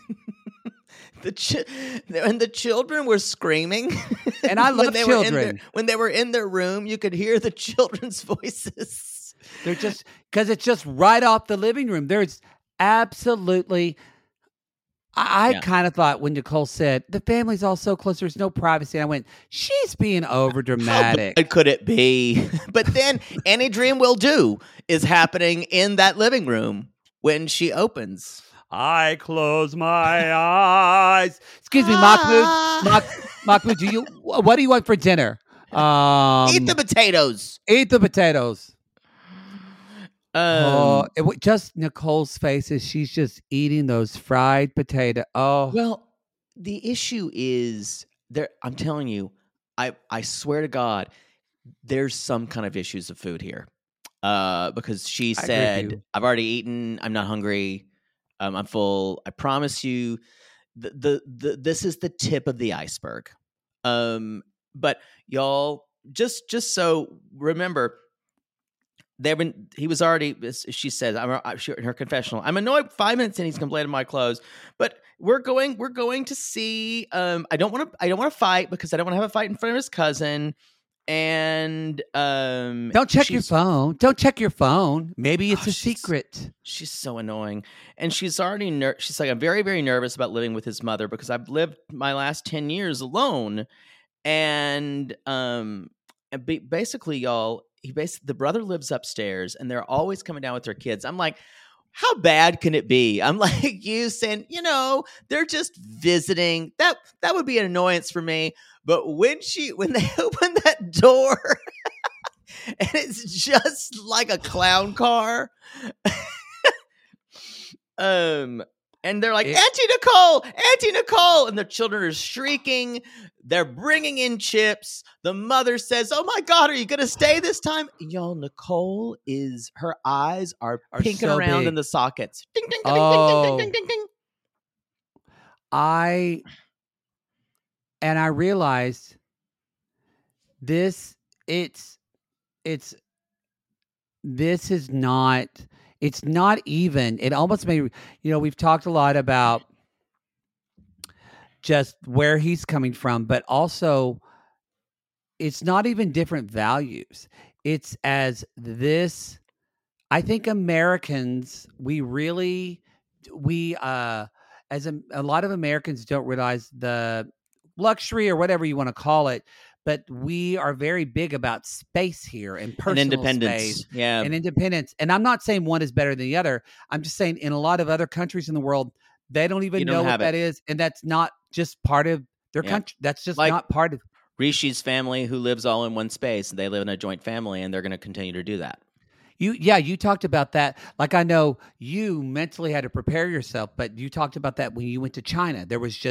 And the children were screaming. And I love children. When they were in their room, you could hear the children's voices. They're just, because it's just right off the living room. There's absolutely, I kind of thought when Nicole said, the family's all so close, there's no privacy. And I went, she's being over dramatic. How bad could it be? But then Any Dream Will Do is happening in that living room when she opens. I close my eyes. Excuse me, Mahmoud. Mahmoud, what do you want for dinner? Eat the potatoes. Eat the potatoes. Just Nicole's face as she's just eating those fried potato. Oh, well, the issue is there. I'm telling you, I swear to God, there's some kind of issues of food here. Because she said, "I've already eaten. I'm not hungry. I'm full. I promise you." This is the tip of the iceberg. But y'all, just so remember. He was already, she says, in her confessional, I'm annoyed 5 minutes in, he's complaining my clothes, but we're going to see, I don't want to fight because I don't want to have a fight in front of his cousin. And, don't check your phone. Don't check your phone. Maybe it's a secret. She's so annoying. And she's already, she's like, I'm very, very nervous about living with his mother because I've lived my last 10 years alone. And basically, y'all, the brother lives upstairs and they're always coming down with their kids. I'm like, how bad can it be? I'm like, you saying, they're just visiting. That would be an annoyance for me. But when they open that door and it's just like a clown car, and they're like, Auntie Nicole, and the children are shrieking. They're bringing in chips. The mother says, oh my God, are you going to stay this time? Y'all, Nicole her eyes are pinking so around big. in the sockets. Ding, ding, ding, Oh. ding, ding, ding, ding, ding. I realized this is not, it's not even, it almost made, we've talked a lot about just where he's coming from, but also it's not even different values. It's as this, I think Americans, a lot of Americans don't realize the luxury or whatever you want to call it, but we are very big about space here and personal and independence. Space Yeah. and independence. And I'm not saying one is better than the other. I'm just saying in a lot of other countries in the world, they don't even know what that is. And that's not just part of their country. That's just not part of Rishi's family who lives all in one space. They live in a joint family and they're going to continue to do that. You talked about that. Like, I know you mentally had to prepare yourself, but you talked about that when you went to China. There was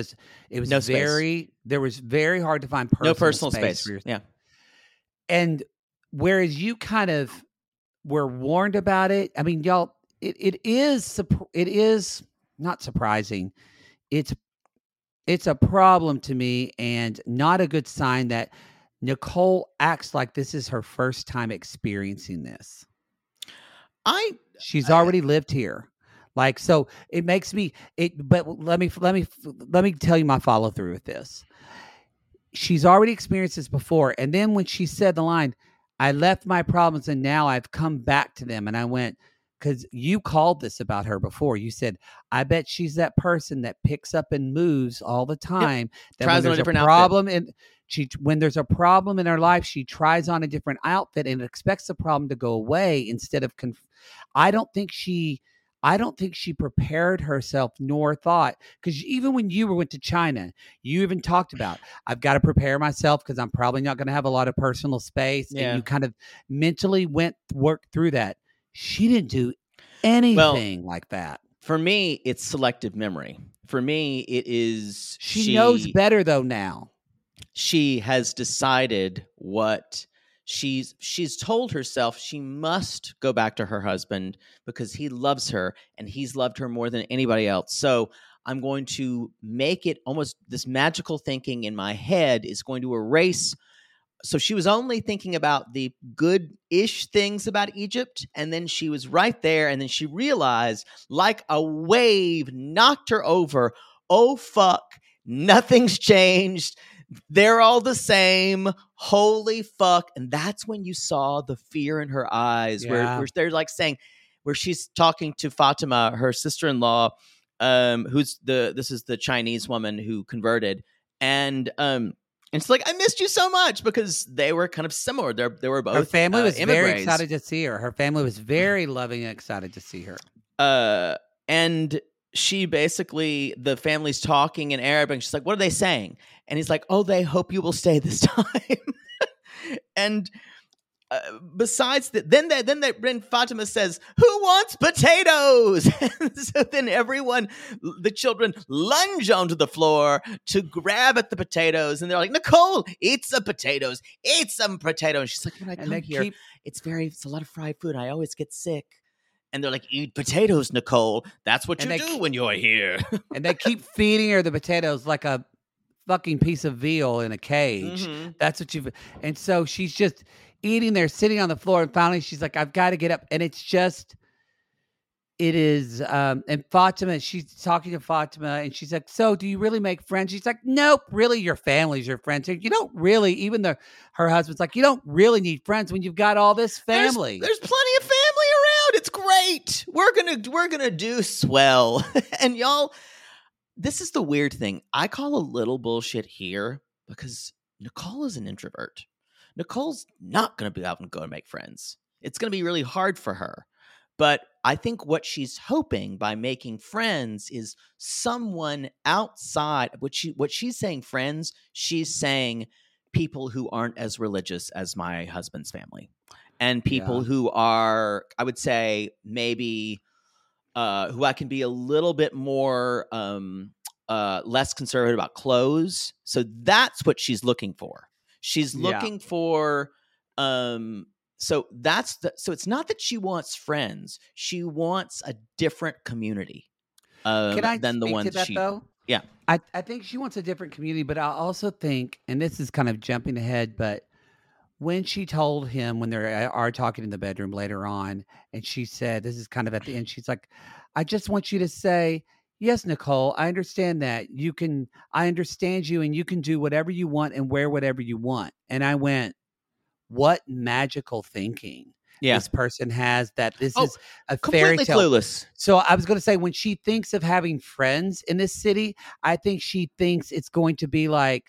very hard to find personal space for yourself. Yeah. And whereas you kind of were warned about it, I mean, y'all, it is not surprising. It's a problem to me and not a good sign that Nicole acts like this is her first time experiencing this. She's already lived here. Like, so it makes me, but let me tell you my follow through with this. She's already experienced this before. And then when she said the line, I left my problems and now I've come back to them. And I went, because you called this about her before. You said, I bet she's that person that picks up and moves all the time. That Tries when on a there's different problem when there's a problem in her life, she tries on a different outfit and expects the problem to go away instead of I don't think she prepared herself nor thought, because even when you went to China, you even talked about, I've got to prepare myself because I'm probably not going to have a lot of personal space. Yeah. And you kind of mentally worked through that. She didn't do anything like that. For me, it's selective memory. For me, it is she knows better though now. She has decided what she's told herself she must go back to her husband because he loves her and he's loved her more than anybody else. So I'm going to make it almost this magical thinking in my head is going to erase. So she was only thinking about the good-ish things about Egypt, and then she was right there, and then she realized, like a wave knocked her over, oh, fuck, nothing's changed. They're all the same. Holy fuck. And that's when you saw the fear in her eyes, where they're like saying, where she's talking to Fatima, her sister-in-law, this is the Chinese woman who converted. And it's like, I missed you so much, because they were kind of similar. They were both her family was immigrants. very excited to see her. Her family was very loving and excited to see her. And she basically, the family's talking in Arabic. She's like, what are they saying? And he's like, oh, they hope you will stay this time. And besides that, then Fatima says, who wants potatoes? So then the children lunge onto the floor to grab at the potatoes. And they're like, Nicole, eat some potatoes. Eat some potatoes. And she's like, when I come here, it's a lot of fried food. I always get sick. And they're like, eat potatoes, Nicole. That's what you do when you're here. And they keep feeding her the potatoes like a fucking piece of veal in a cage. Mm-hmm. That's what and so she's just eating there, sitting on the floor. And finally she's like, I've got to get up. And it is, and Fatima, she's talking to Fatima and she's like, so do you really make friends? She's like, nope, really your family's your friends. You don't really, even her husband's like, you don't really need friends when you've got all this family. There's plenty of family around. It's great. We're gonna do swell. And y'all, this is the weird thing. I call a little bullshit here because Nicole is an introvert. Nicole's not going to be out and go and make friends. It's going to be really hard for her. But I think what she's hoping by making friends is someone outside. What she's saying friends, she's saying people who aren't as religious as my husband's family. And people who are, I would say, maybe who I can be a little bit more less conservative about clothes. So that's what she's looking for. She's looking for so it's not that she wants friends. She wants a different community than the ones though? Yeah. I think she wants a different community, but I also think, and this is kind of jumping ahead, but when she told him, when they are talking in the bedroom later on, and she said, this is kind of at the end, she's like, I just want you to say, yes, Nicole, I understand that. I understand you, and you can do whatever you want and wear whatever you want. And I went, what magical thinking this person has, that this is a fairy tale. Completely clueless. So I was going to say, when she thinks of having friends in this city, I think she thinks it's going to be like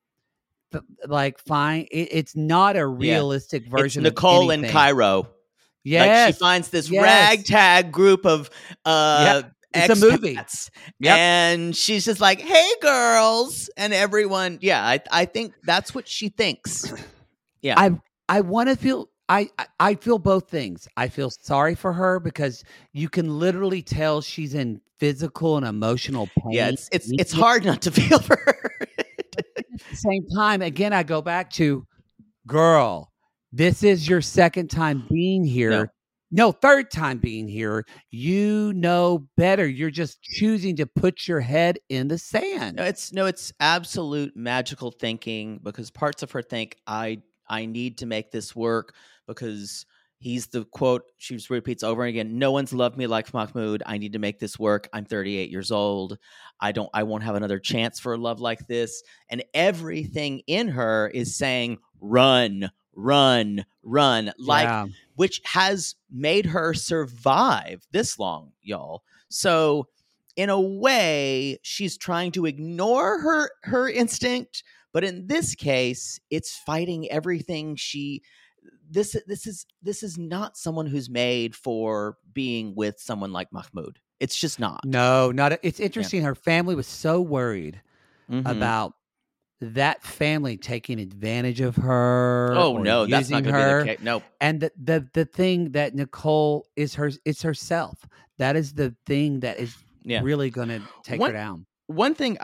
fine. It's not a realistic version it's Nicole of anything. in Cairo. Yes. Like she finds this ragtag group of it's a movie. And she's just like, hey, girls. And everyone. Yeah, I think that's what she thinks. Yeah. I want to feel, I feel both things. I feel sorry for her because you can literally tell she's in physical and emotional pain. Yeah, it's hard not to feel for her. At the same time, again, I go back to, girl, this is your second time being here. No, third time being here. You know better. You're just choosing to put your head in the sand. It's absolute magical thinking, because parts of her think, I need to make this work, because he's the quote she repeats over and again, no one's loved me like Mahmoud. I need to make this work. I'm 38 years old. I won't have another chance for a love like this. And everything in her is saying, run, run, run. Like which has made her survive this long, y'all. So in a way, she's trying to ignore her instinct, but in this case, it's fighting everything this is not someone who's made for being with someone like Mahmoud. It's just not. No, not. It's interesting. Her family was so worried about that family taking advantage of her. Oh no, that's not going to be the case. No. And the thing that Nicole is it's herself. That is the thing that is really going to take her down. One thing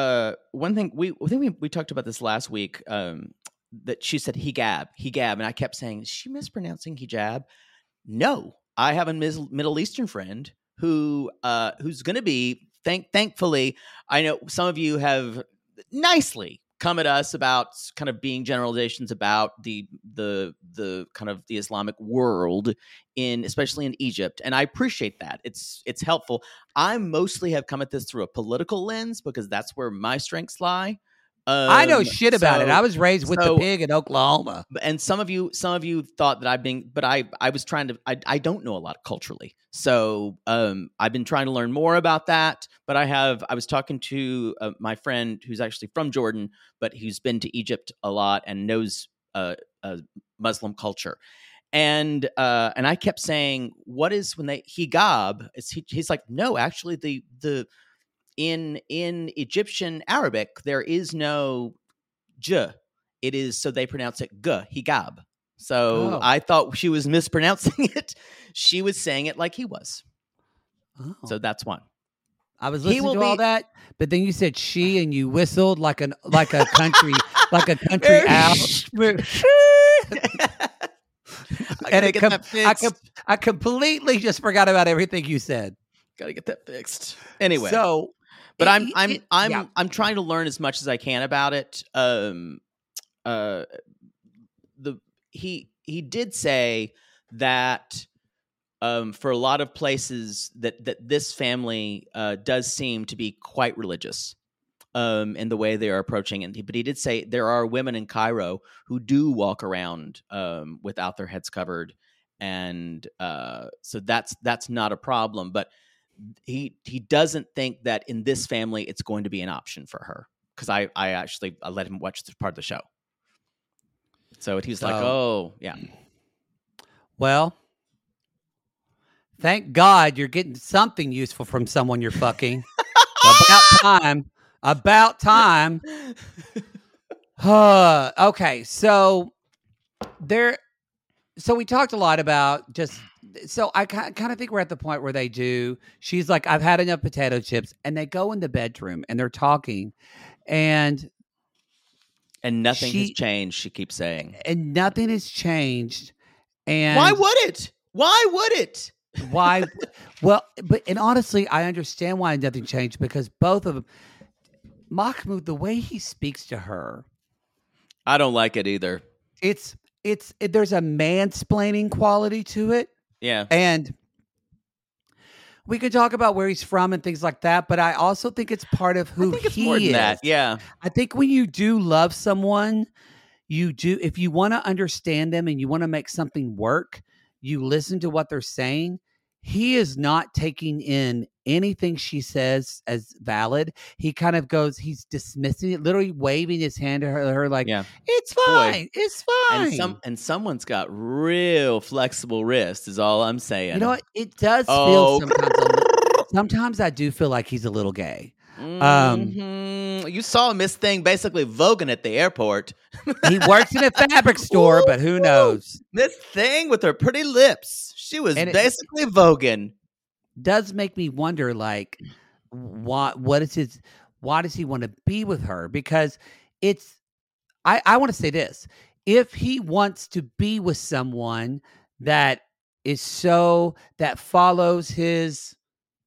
we talked about this last week. That she said hijab, and I kept saying, is she mispronouncing hijab? No, I have a Middle Eastern friend who's going to be. Thankfully, I know some of you have nicely come at us about kind of being generalizations about the kind of the Islamic world especially in Egypt, and I appreciate that. It's helpful. I mostly have come at this through a political lens because that's where my strengths lie. I know shit about it. I was raised with the pig in Oklahoma. And some of you thought that but I was trying to, I don't know a lot culturally. So I've been trying to learn more about that, but I was talking to my friend who's actually from Jordan, but who's been to Egypt a lot and knows Muslim culture. And I kept saying, what is when they hijab? He's like, no, actually the in Egyptian Arabic, there is no j. It is, so they pronounce it g, hijab. So I thought she was mispronouncing it. She was saying it like he was. Oh. So that's one. I was listening to all that, but then you said she and you whistled like a country owl. I completely just forgot about everything you said. Got to get that fixed. Anyway. So, but I'm trying to learn as much as I can about it. He did say that for a lot of places that this family does seem to be quite religious in the way they are approaching it. But he did say there are women in Cairo who do walk around without their heads covered, and so that's not a problem. But he doesn't think that in this family it's going to be an option for her, because I let him watch this part of the show. So he's like, oh yeah. Well, thank God you're getting something useful from someone you're fucking. About time. Okay, so we talked a lot about just. So I kind of think we're at the point where she's like, I've had enough potato chips, and they go in the bedroom and they're talking, and nothing has changed. She keeps saying, and nothing has changed. And why would it? Why? Well, and honestly, I understand why nothing changed, because both of them, Mahmoud, the way he speaks to her, I don't like it either. There's a mansplaining quality to it. Yeah. And we could talk about where he's from and things like that, but I also think it's part of who he more than is. That. Yeah. I think when you do love someone, if you want to understand them and you want to make something work, you listen to what they're saying. He is not taking in anything she says as valid. He kind of he's dismissing it, literally waving his hand to her like, it's fine. It's fine. And someone's got real flexible wrists is all I'm saying. You know what? It does feel sometimes I do feel like he's a little gay. You saw Miss Thing basically voguing at the airport. He works in a fabric store, but who knows? Miss Thing with her pretty lips. She was basically voguing. Does make me wonder, like, why does he want to be with her? Because I want to say this. If he wants to be with someone that follows his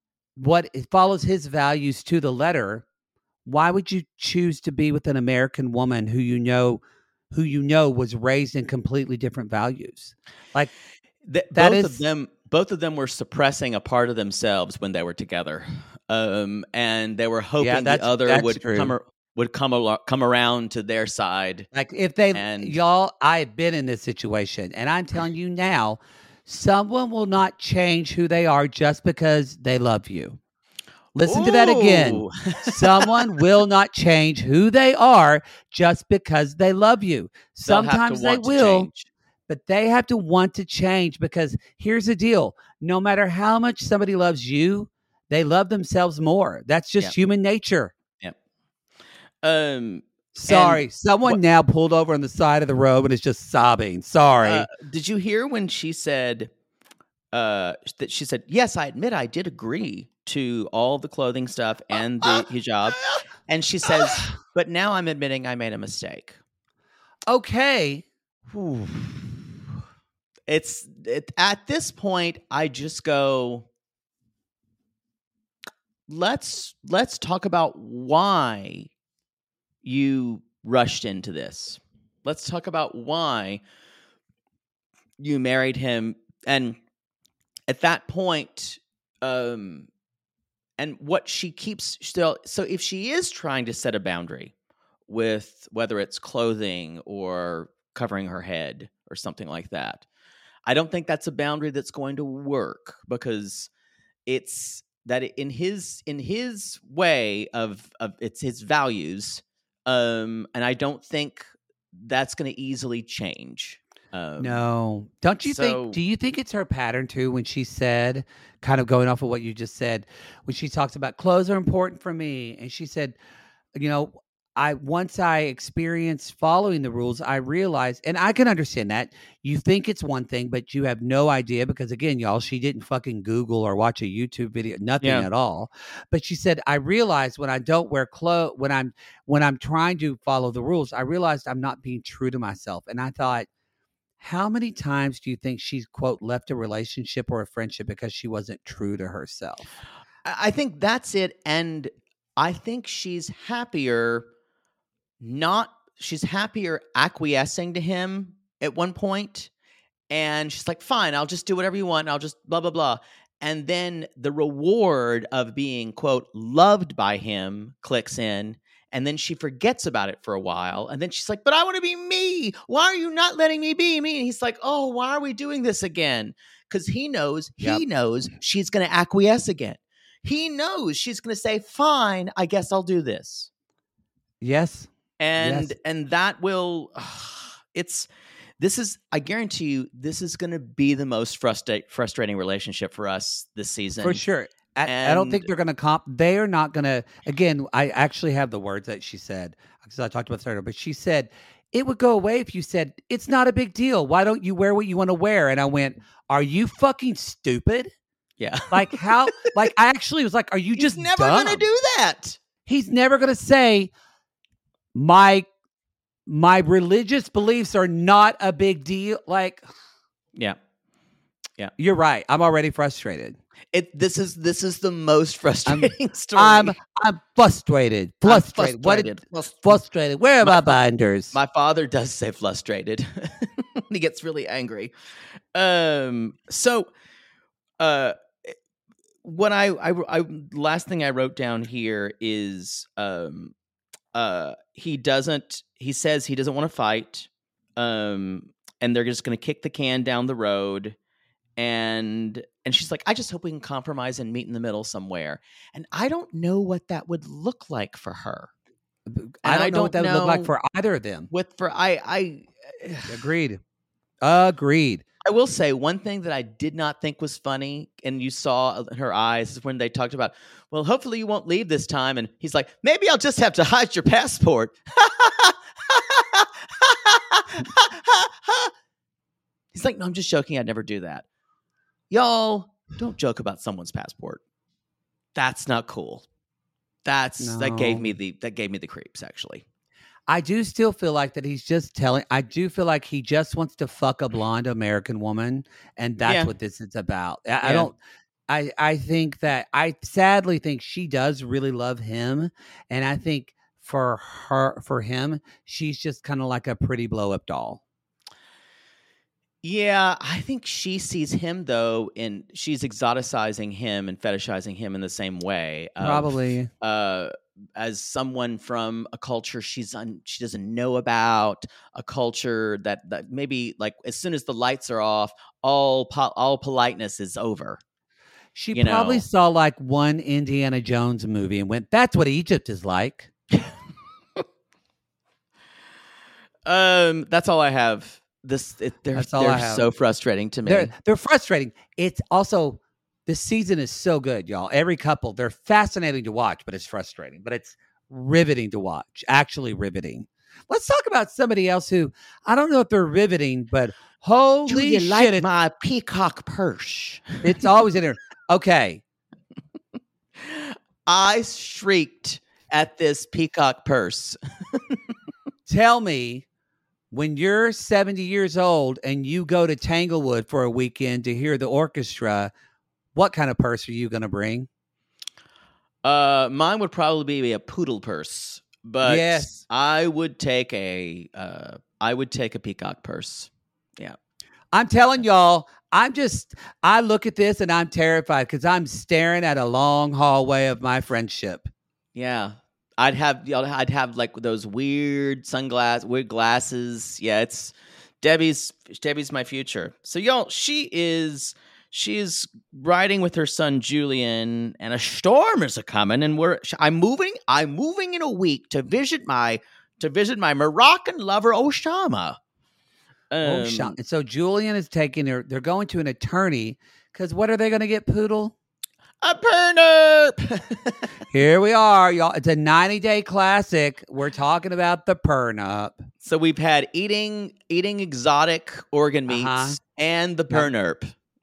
values to the letter, why would you choose to be with an American woman who you know was raised in completely different values? Like both of them were suppressing a part of themselves when they were together, and they were hoping the other would come around to their side. Like if they, And- y'all, I've been in this situation, and I'm telling you now, someone will not change who they are just because they love you. Listen to that again. Ooh. Someone will not change who they are just because they love you. They'll have to Sometimes they want to will, change. but they have to want to change, because here's the deal. No matter how much somebody loves you, they love themselves more. That's just Yep. human nature. Sorry, Someone now pulled over on the side of the road and is just sobbing. Sorry. Did you hear when she said that she said, yes, I admit I did agree to all the clothing stuff and the hijab. And she says, but now I'm admitting I made a mistake. Okay. At this point, I just go, let's talk about why you rushed into this. Let's talk about why you married him. And at that point, and what she keeps still. So if she is trying to set a boundary with whether it's clothing or covering her head or something like that, I don't think that's a boundary that's going to work, because it's that in his way of it's his values. And I don't think that's going to easily change. No. Don't you think, do you think it's her pattern too, when she said, kind of going off of what you just said, when she talks about clothes are important for me, and she said, once I experienced following the rules, I realized, and I can understand that you think it's one thing, but you have no idea, because again, y'all, she didn't fucking Google or watch a YouTube video, nothing at all. But she said, I realized when I don't wear clothes, when I'm trying to follow the rules, I realized I'm not being true to myself. And I thought, how many times do you think she's, quote, left a relationship or a friendship because she wasn't true to herself? I think that's it. And I think she's happier acquiescing to him at one point. And she's like, fine, I'll just do whatever you want. I'll just blah, blah, blah. And then the reward of being, quote, loved by him clicks in. And then she forgets about it for a while. And then she's like, but I want to be me. Why are you not letting me be me? And he's like, oh, why are we doing this again? Because he knows she's going to acquiesce again. He knows she's going to say, fine, I guess I'll do this. Yes. And that will, I guarantee you, this is going to be the most frustrating relationship for us this season. For sure. I don't think they're going to they are not going to, again, I actually have the words that she said, because I talked about this earlier, but she said, it would go away if you said, it's not a big deal. Why don't you wear what you want to wear? And I went, are you fucking stupid? Yeah. Like how, like I actually was like, are you just never dumb? going to do that? He's never going to say, my religious beliefs are not a big deal. Like, yeah. You're right. I'm already frustrated. This is the most frustrating story. I'm frustrated. Frustrated. Frustrated. Where are my binders? My father does say frustrated. He gets really angry. What I last thing I wrote down here is he says he doesn't want to fight, and they're just going to kick the can down the road. And she's like, I just hope we can compromise and meet in the middle somewhere. And I don't know what that would look like for her. I don't know what that would look like for either of them. Agreed. I will say one thing that I did not think was funny, and you saw in her eyes, is when they talked about, well, hopefully you won't leave this time. And he's like, maybe I'll just have to hide your passport. He's like, no, I'm just joking. I'd never do that. Y'all, don't joke about someone's passport. That's not cool. That gave me the creeps, actually. I do still feel like that he's just I do feel like he just wants to fuck a blonde American woman, and that's what this is about. I think that I sadly think she does really love him, and I think for him, she's just kind of like a pretty blow up doll. Yeah, I think she sees him, though, and she's exoticizing him and fetishizing him in the same way. Probably. as someone from a culture she doesn't know about, a culture that maybe like as soon as the lights are off, all politeness is over. She probably saw like one Indiana Jones movie and went, "That's what Egypt is like." That's all I have. They're so frustrating to me. They're frustrating. It's also, this season is so good, y'all. Every couple, they're fascinating to watch, but it's frustrating. But it's riveting to watch. Actually riveting. Let's talk about somebody else who, I don't know if they're riveting, but holy Do you shit. like my peacock purse? It's always in there. Okay. I shrieked at this peacock purse. Tell me, when you're 70 years old and you go to Tanglewood for a weekend to hear the orchestra, what kind of purse are you going to bring? Mine would probably be a poodle purse, but yes, I would take a peacock purse. Yeah. I'm telling y'all, I look at this and I'm terrified because I'm staring at a long hallway of my friendship. Yeah. I'd have like those weird glasses. Yeah, it's Debbie's my future. So y'all, she is riding with her son Julian, and a storm is a coming, and I'm moving in a week to visit my Moroccan lover Oshama. Oshama. And so Julian is taking her. They're going to an attorney because what are they going to get, Poodle? A pernup. Here we are, y'all. It's a 90-day classic. We're talking about the pernup. So we've had eating exotic organ meats and the pernup.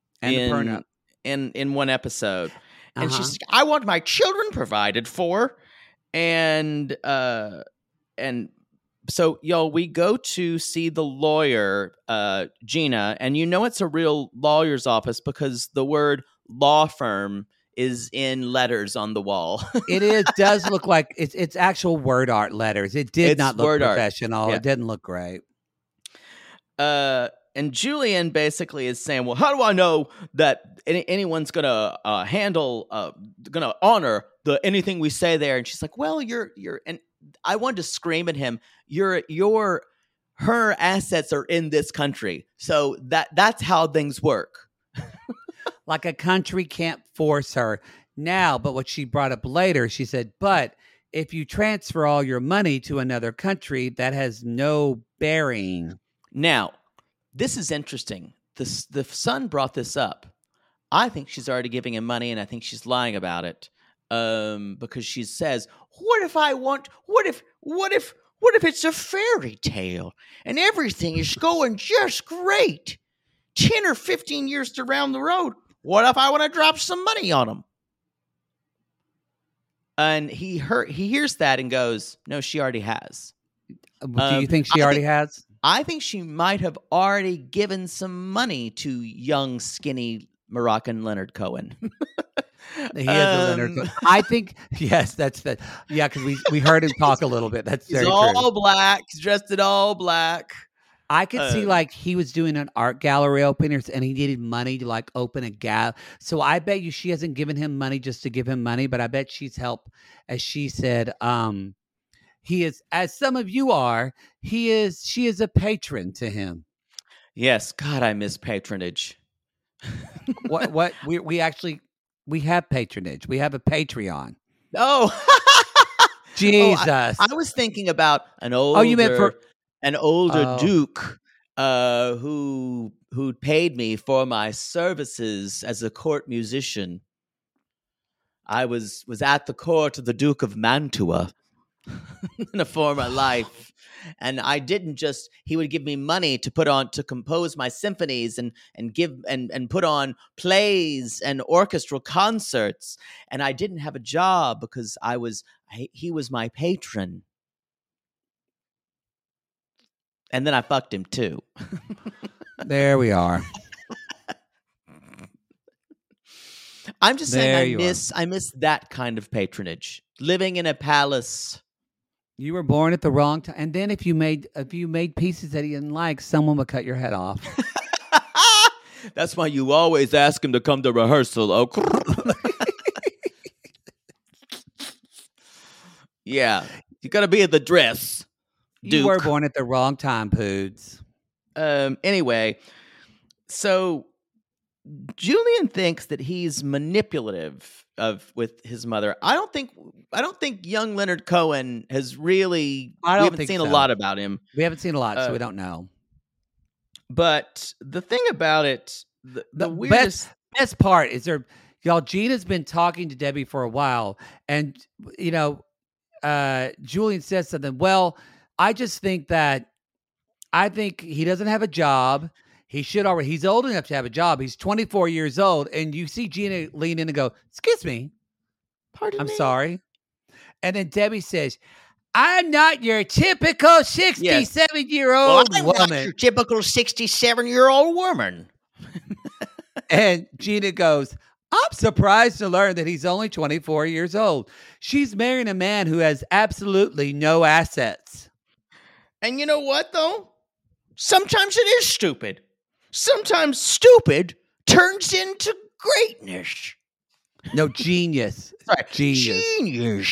In one episode. And she's like, I want my children provided for. And so, y'all, we go to see the lawyer, Gina, and it's a real lawyer's office because the word law firm is in letters on the wall. It does look like it's actual word art letters. It did not look professional. Yeah. It didn't look great. And Julian basically is saying, well, how do I know that anyone's going to going to honor anything we say there? And she's like, well, you're, and I wanted to scream at him. Her assets are in this country. So that's how things work. Like a country can't force her now. But what she brought up later, she said, but if you transfer all your money to another country, that has no bearing. Now, this is interesting. The son brought this up. I think she's already giving him money, and I think she's lying about it. Because she says, what if it's a fairy tale and everything is going just great? 10 or 15 years down the road, what if I want to drop some money on him? And he hears that and goes, no, she already has. Do you think she already has? I think she might have already given some money to young, skinny Moroccan Leonard Cohen. He is a Leonard Cohen. I think, yes, that's that. Yeah, because we heard him talk a little bit. That's very true. He's all black. He's dressed in all black. I could see like he was doing an art gallery opener and he needed money to like open a gallery. So I bet you she hasn't given him money just to give him money, but I bet she's helped. As she said, he is, as some of you are, she is a patron to him. Yes. God, I miss patronage. What we have patronage. We have a Patreon. Oh, Jesus. I was thinking about an older. Oh, you meant for an older duke who paid me for my services as a court musician. I was at the court of the Duke of Mantua in a former life, and I didn't just. He would give me money to compose my symphonies and put on plays and orchestral concerts, and I didn't have a job because he was my patron. And then I fucked him too. There we are. I'm just saying I miss that kind of patronage. Living in a palace. You were born at the wrong time. And then if you made pieces that he didn't like, someone would cut your head off. That's why you always ask him to come to rehearsal. Yeah, you got to be at the dress. You were Duke. born at the wrong time, Poods. Anyway, so Julian thinks that he's manipulative with his mother. I don't think young Leonard Cohen has really. We haven't seen a lot about him. We haven't seen a lot, so we don't know. But the thing about it, the weirdest best part is y'all. Gina's been talking to Debbie for a while, and Julian says something. Well, I just think that he doesn't have a job. He's old enough to have a job. He's 24 years old. And you see Gina lean in and go, excuse me. Pardon me? I'm sorry. And then Debbie says, I'm not your typical 67-year-old I'm woman. not your typical 67-year-old woman. And Gina goes, I'm surprised to learn that he's only 24 years old. She's marrying a man who has absolutely no assets. And you know what, though? Sometimes it is stupid. Sometimes stupid turns into greatness. No, genius. Right. Genius.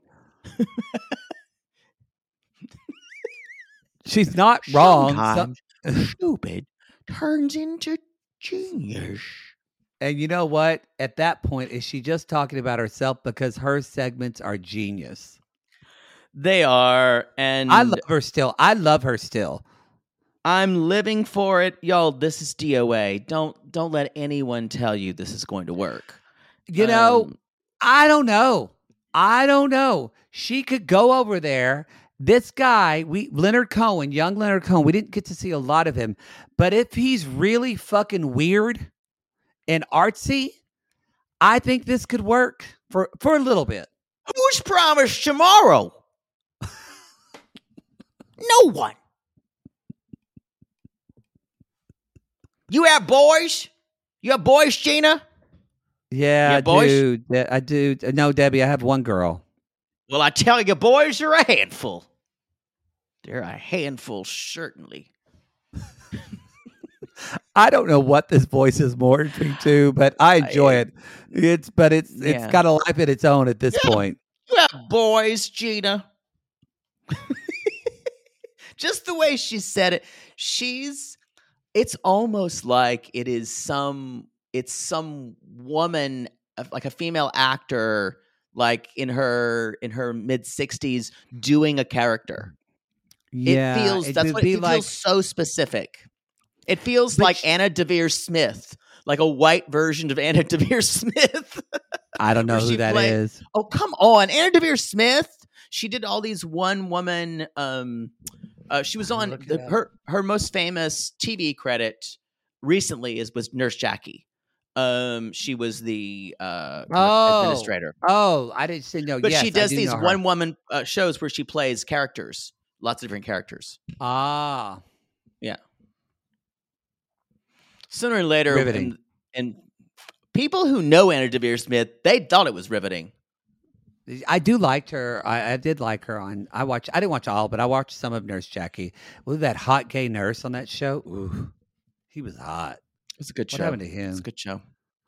She's not wrong. Sometimes stupid turns into genius. And you know what? At that point, is she just talking about herself because her segments are genius? They are, and I love her still. I'm living for it, y'all. This is DOA. Don't let anyone tell you this is going to work. I don't know. She could go over there. This guy, young Leonard Cohen, we didn't get to see a lot of him, but if he's really fucking weird and artsy, I think this could work for a little bit. Who's promised tomorrow? No one. You have boys? You have boys, Gina? Yeah, boys? I do. No, Debbie, I have one girl. Well, I tell you, boys are a handful. They're a handful, certainly. I don't know what this voice is morphing to, but I enjoy it. It's got a life of its own at this point. You have boys, Gina. Just the way she said it, it's almost like it's some woman, like a female actor, like in her mid 60s doing a character. Yeah, it feels so specific. It feels like Anna Devere Smith, like a white version of Anna Devere Smith. I don't know who that is. Oh, come on. Anna Devere Smith. She did all these one woman. She was on her most famous TV credit recently was Nurse Jackie. She was the administrator. Oh, I didn't say no. But yes, she does these one woman shows where she plays characters, lots of different characters. Ah, yeah. Sooner or later, riveting. And people who know Anna Devere Smith, they thought it was riveting. I do liked her. I did like her on. I didn't watch all, but I watched some of Nurse Jackie. Was that hot gay nurse on that show? Ooh, he was hot. It was a good show. What happened to him? It's a good show.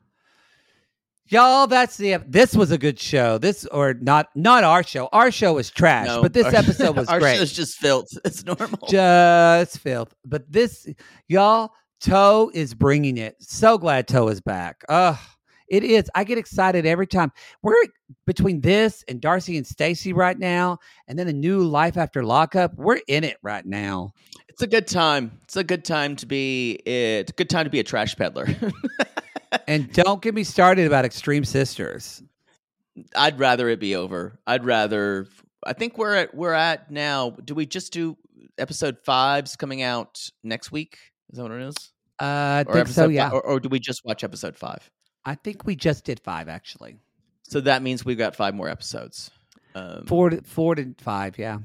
Y'all, this was a good show. Not our show. Our show was trash, but this episode was our great. Our show's just filth. It's normal. Just filth. But this, y'all, Toe is bringing it. So glad Toe is back. It is. I get excited every time. We're between this and Darcy and Stacey right now, and then a new Life After Lockup. We're in it right now. It's a good time. It's a good time to be. It's a good time to be a trash peddler. And don't get me started about Extreme Sisters. I'd rather it be over. I think we're at now. Do we just do episode 5's coming out next week? Is that what it is? I think so, yeah. Or do we just watch episode 5? I think we just did 5, actually. So that means we've got 5 more episodes. 4 to 5, yeah.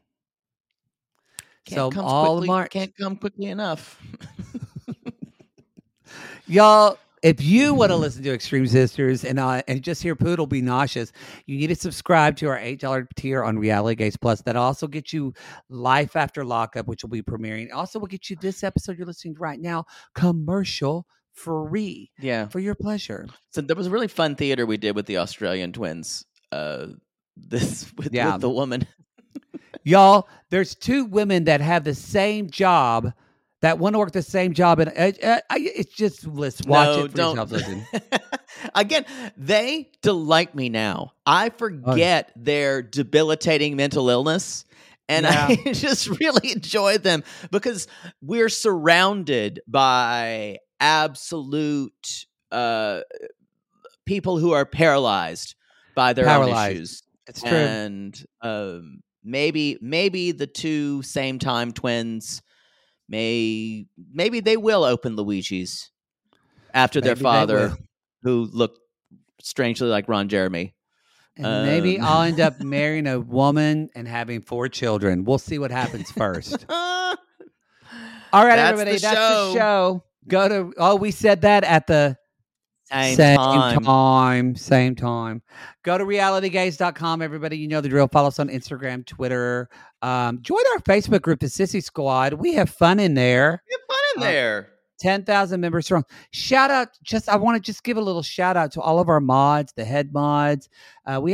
So all March can't come quickly enough. Y'all, if you want to listen to Extreme Sisters and just hear Poodle be nauseous, you need to subscribe to our $8 tier on Reality Gaze Plus. That also gets you Life After Lockup, which will be premiering. It also will get you this episode you're listening to right now, commercial free. Yeah. For your pleasure. So there was a really fun theater we did with the Australian twins with the woman. Y'all, there's two women that have the same job that want to work the same job, and it's just let's watch it for yourself. Listen. Again, they delight me now. I forget their debilitating mental illness, and I just really enjoy them because we're surrounded by absolute people who are paralyzed by their own issues. It's true. And maybe the two same time twins, maybe they will open Luigi's after their father, who looked strangely like Ron Jeremy. And maybe I'll end up marrying a woman and having 4 children. We'll see what happens first. All right, everybody, that's the show. Go to, we said that at the same time. Go to realitygaze.com, everybody. You know the drill. Follow us on Instagram, Twitter. Join our Facebook group, the Sissy Squad. We have fun in there. 10,000 members strong. Shout out! I want to give a little shout out to all of our mods, the head mods. We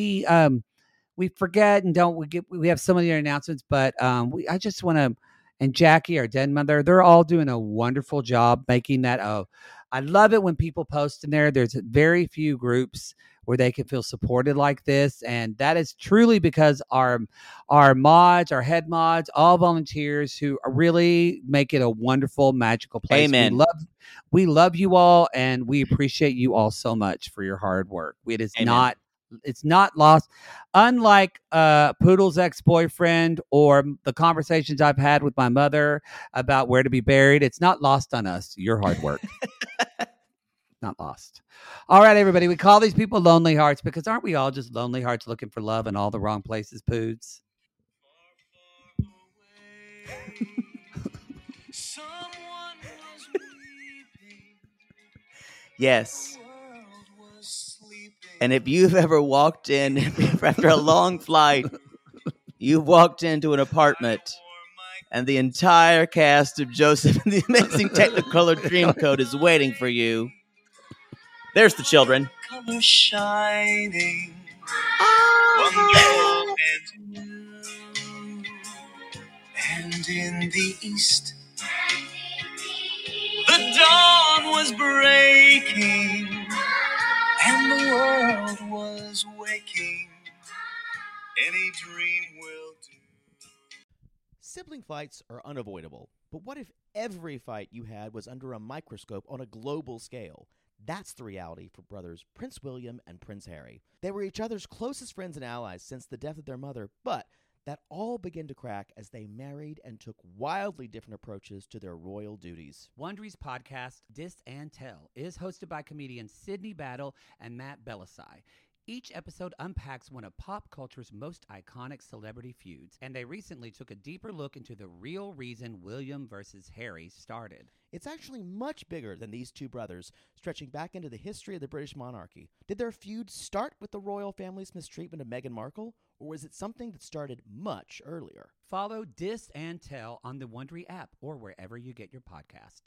forget and we have some of the announcements, but I just want to, and Jackie, our den mother, they're all doing a wonderful job making that. I love it when people post in there. There's very few groups where they can feel supported like this. And that is truly because our mods, our head mods, all volunteers who really make it a wonderful, magical place. Amen. We love you all, and we appreciate you all so much for your hard work. It's not lost. Unlike Poodle's ex-boyfriend or the conversations I've had with my mother about where to be buried, it's not lost on us, your hard work. Not lost. All right, everybody. We call these people lonely hearts because aren't we all just lonely hearts looking for love in all the wrong places, Poods? Yes. And if you've ever walked in after a long flight, you've walked into an apartment and the entire cast of Joseph and the Amazing Technicolor Dreamcoat is waiting for you. There's the children. Color shining, wonderful and new. And in the east, the dawn was breaking, and the world was waking. Any dream will do. Sibling fights are unavoidable, but what if every fight you had was under a microscope on a global scale? That's the reality for brothers Prince William and Prince Harry. They were each other's closest friends and allies since the death of their mother, but that all began to crack as they married and took wildly different approaches to their royal duties. Wondery's podcast, Dis and Tell, is hosted by comedians Sydney Battle and Matt Belisai. Each episode unpacks one of pop culture's most iconic celebrity feuds, and they recently took a deeper look into the real reason William versus Harry started. It's actually much bigger than these two brothers, stretching back into the history of the British monarchy. Did their feud start with the royal family's mistreatment of Meghan Markle, or was it something that started much earlier? Follow Dis and Tell on the Wondery app or wherever you get your podcasts.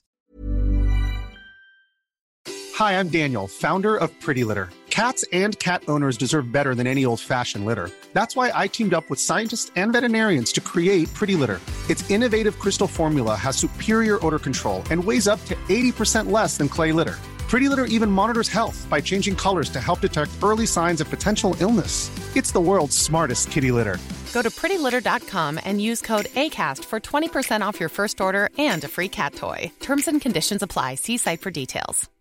Hi, I'm Daniel, founder of Pretty Litter. Cats and cat owners deserve better than any old-fashioned litter. That's why I teamed up with scientists and veterinarians to create Pretty Litter. Its innovative crystal formula has superior odor control and weighs up to 80% less than clay litter. Pretty Litter even monitors health by changing colors to help detect early signs of potential illness. It's the world's smartest kitty litter. Go to prettylitter.com and use code ACAST for 20% off your first order and a free cat toy. Terms and conditions apply. See site for details.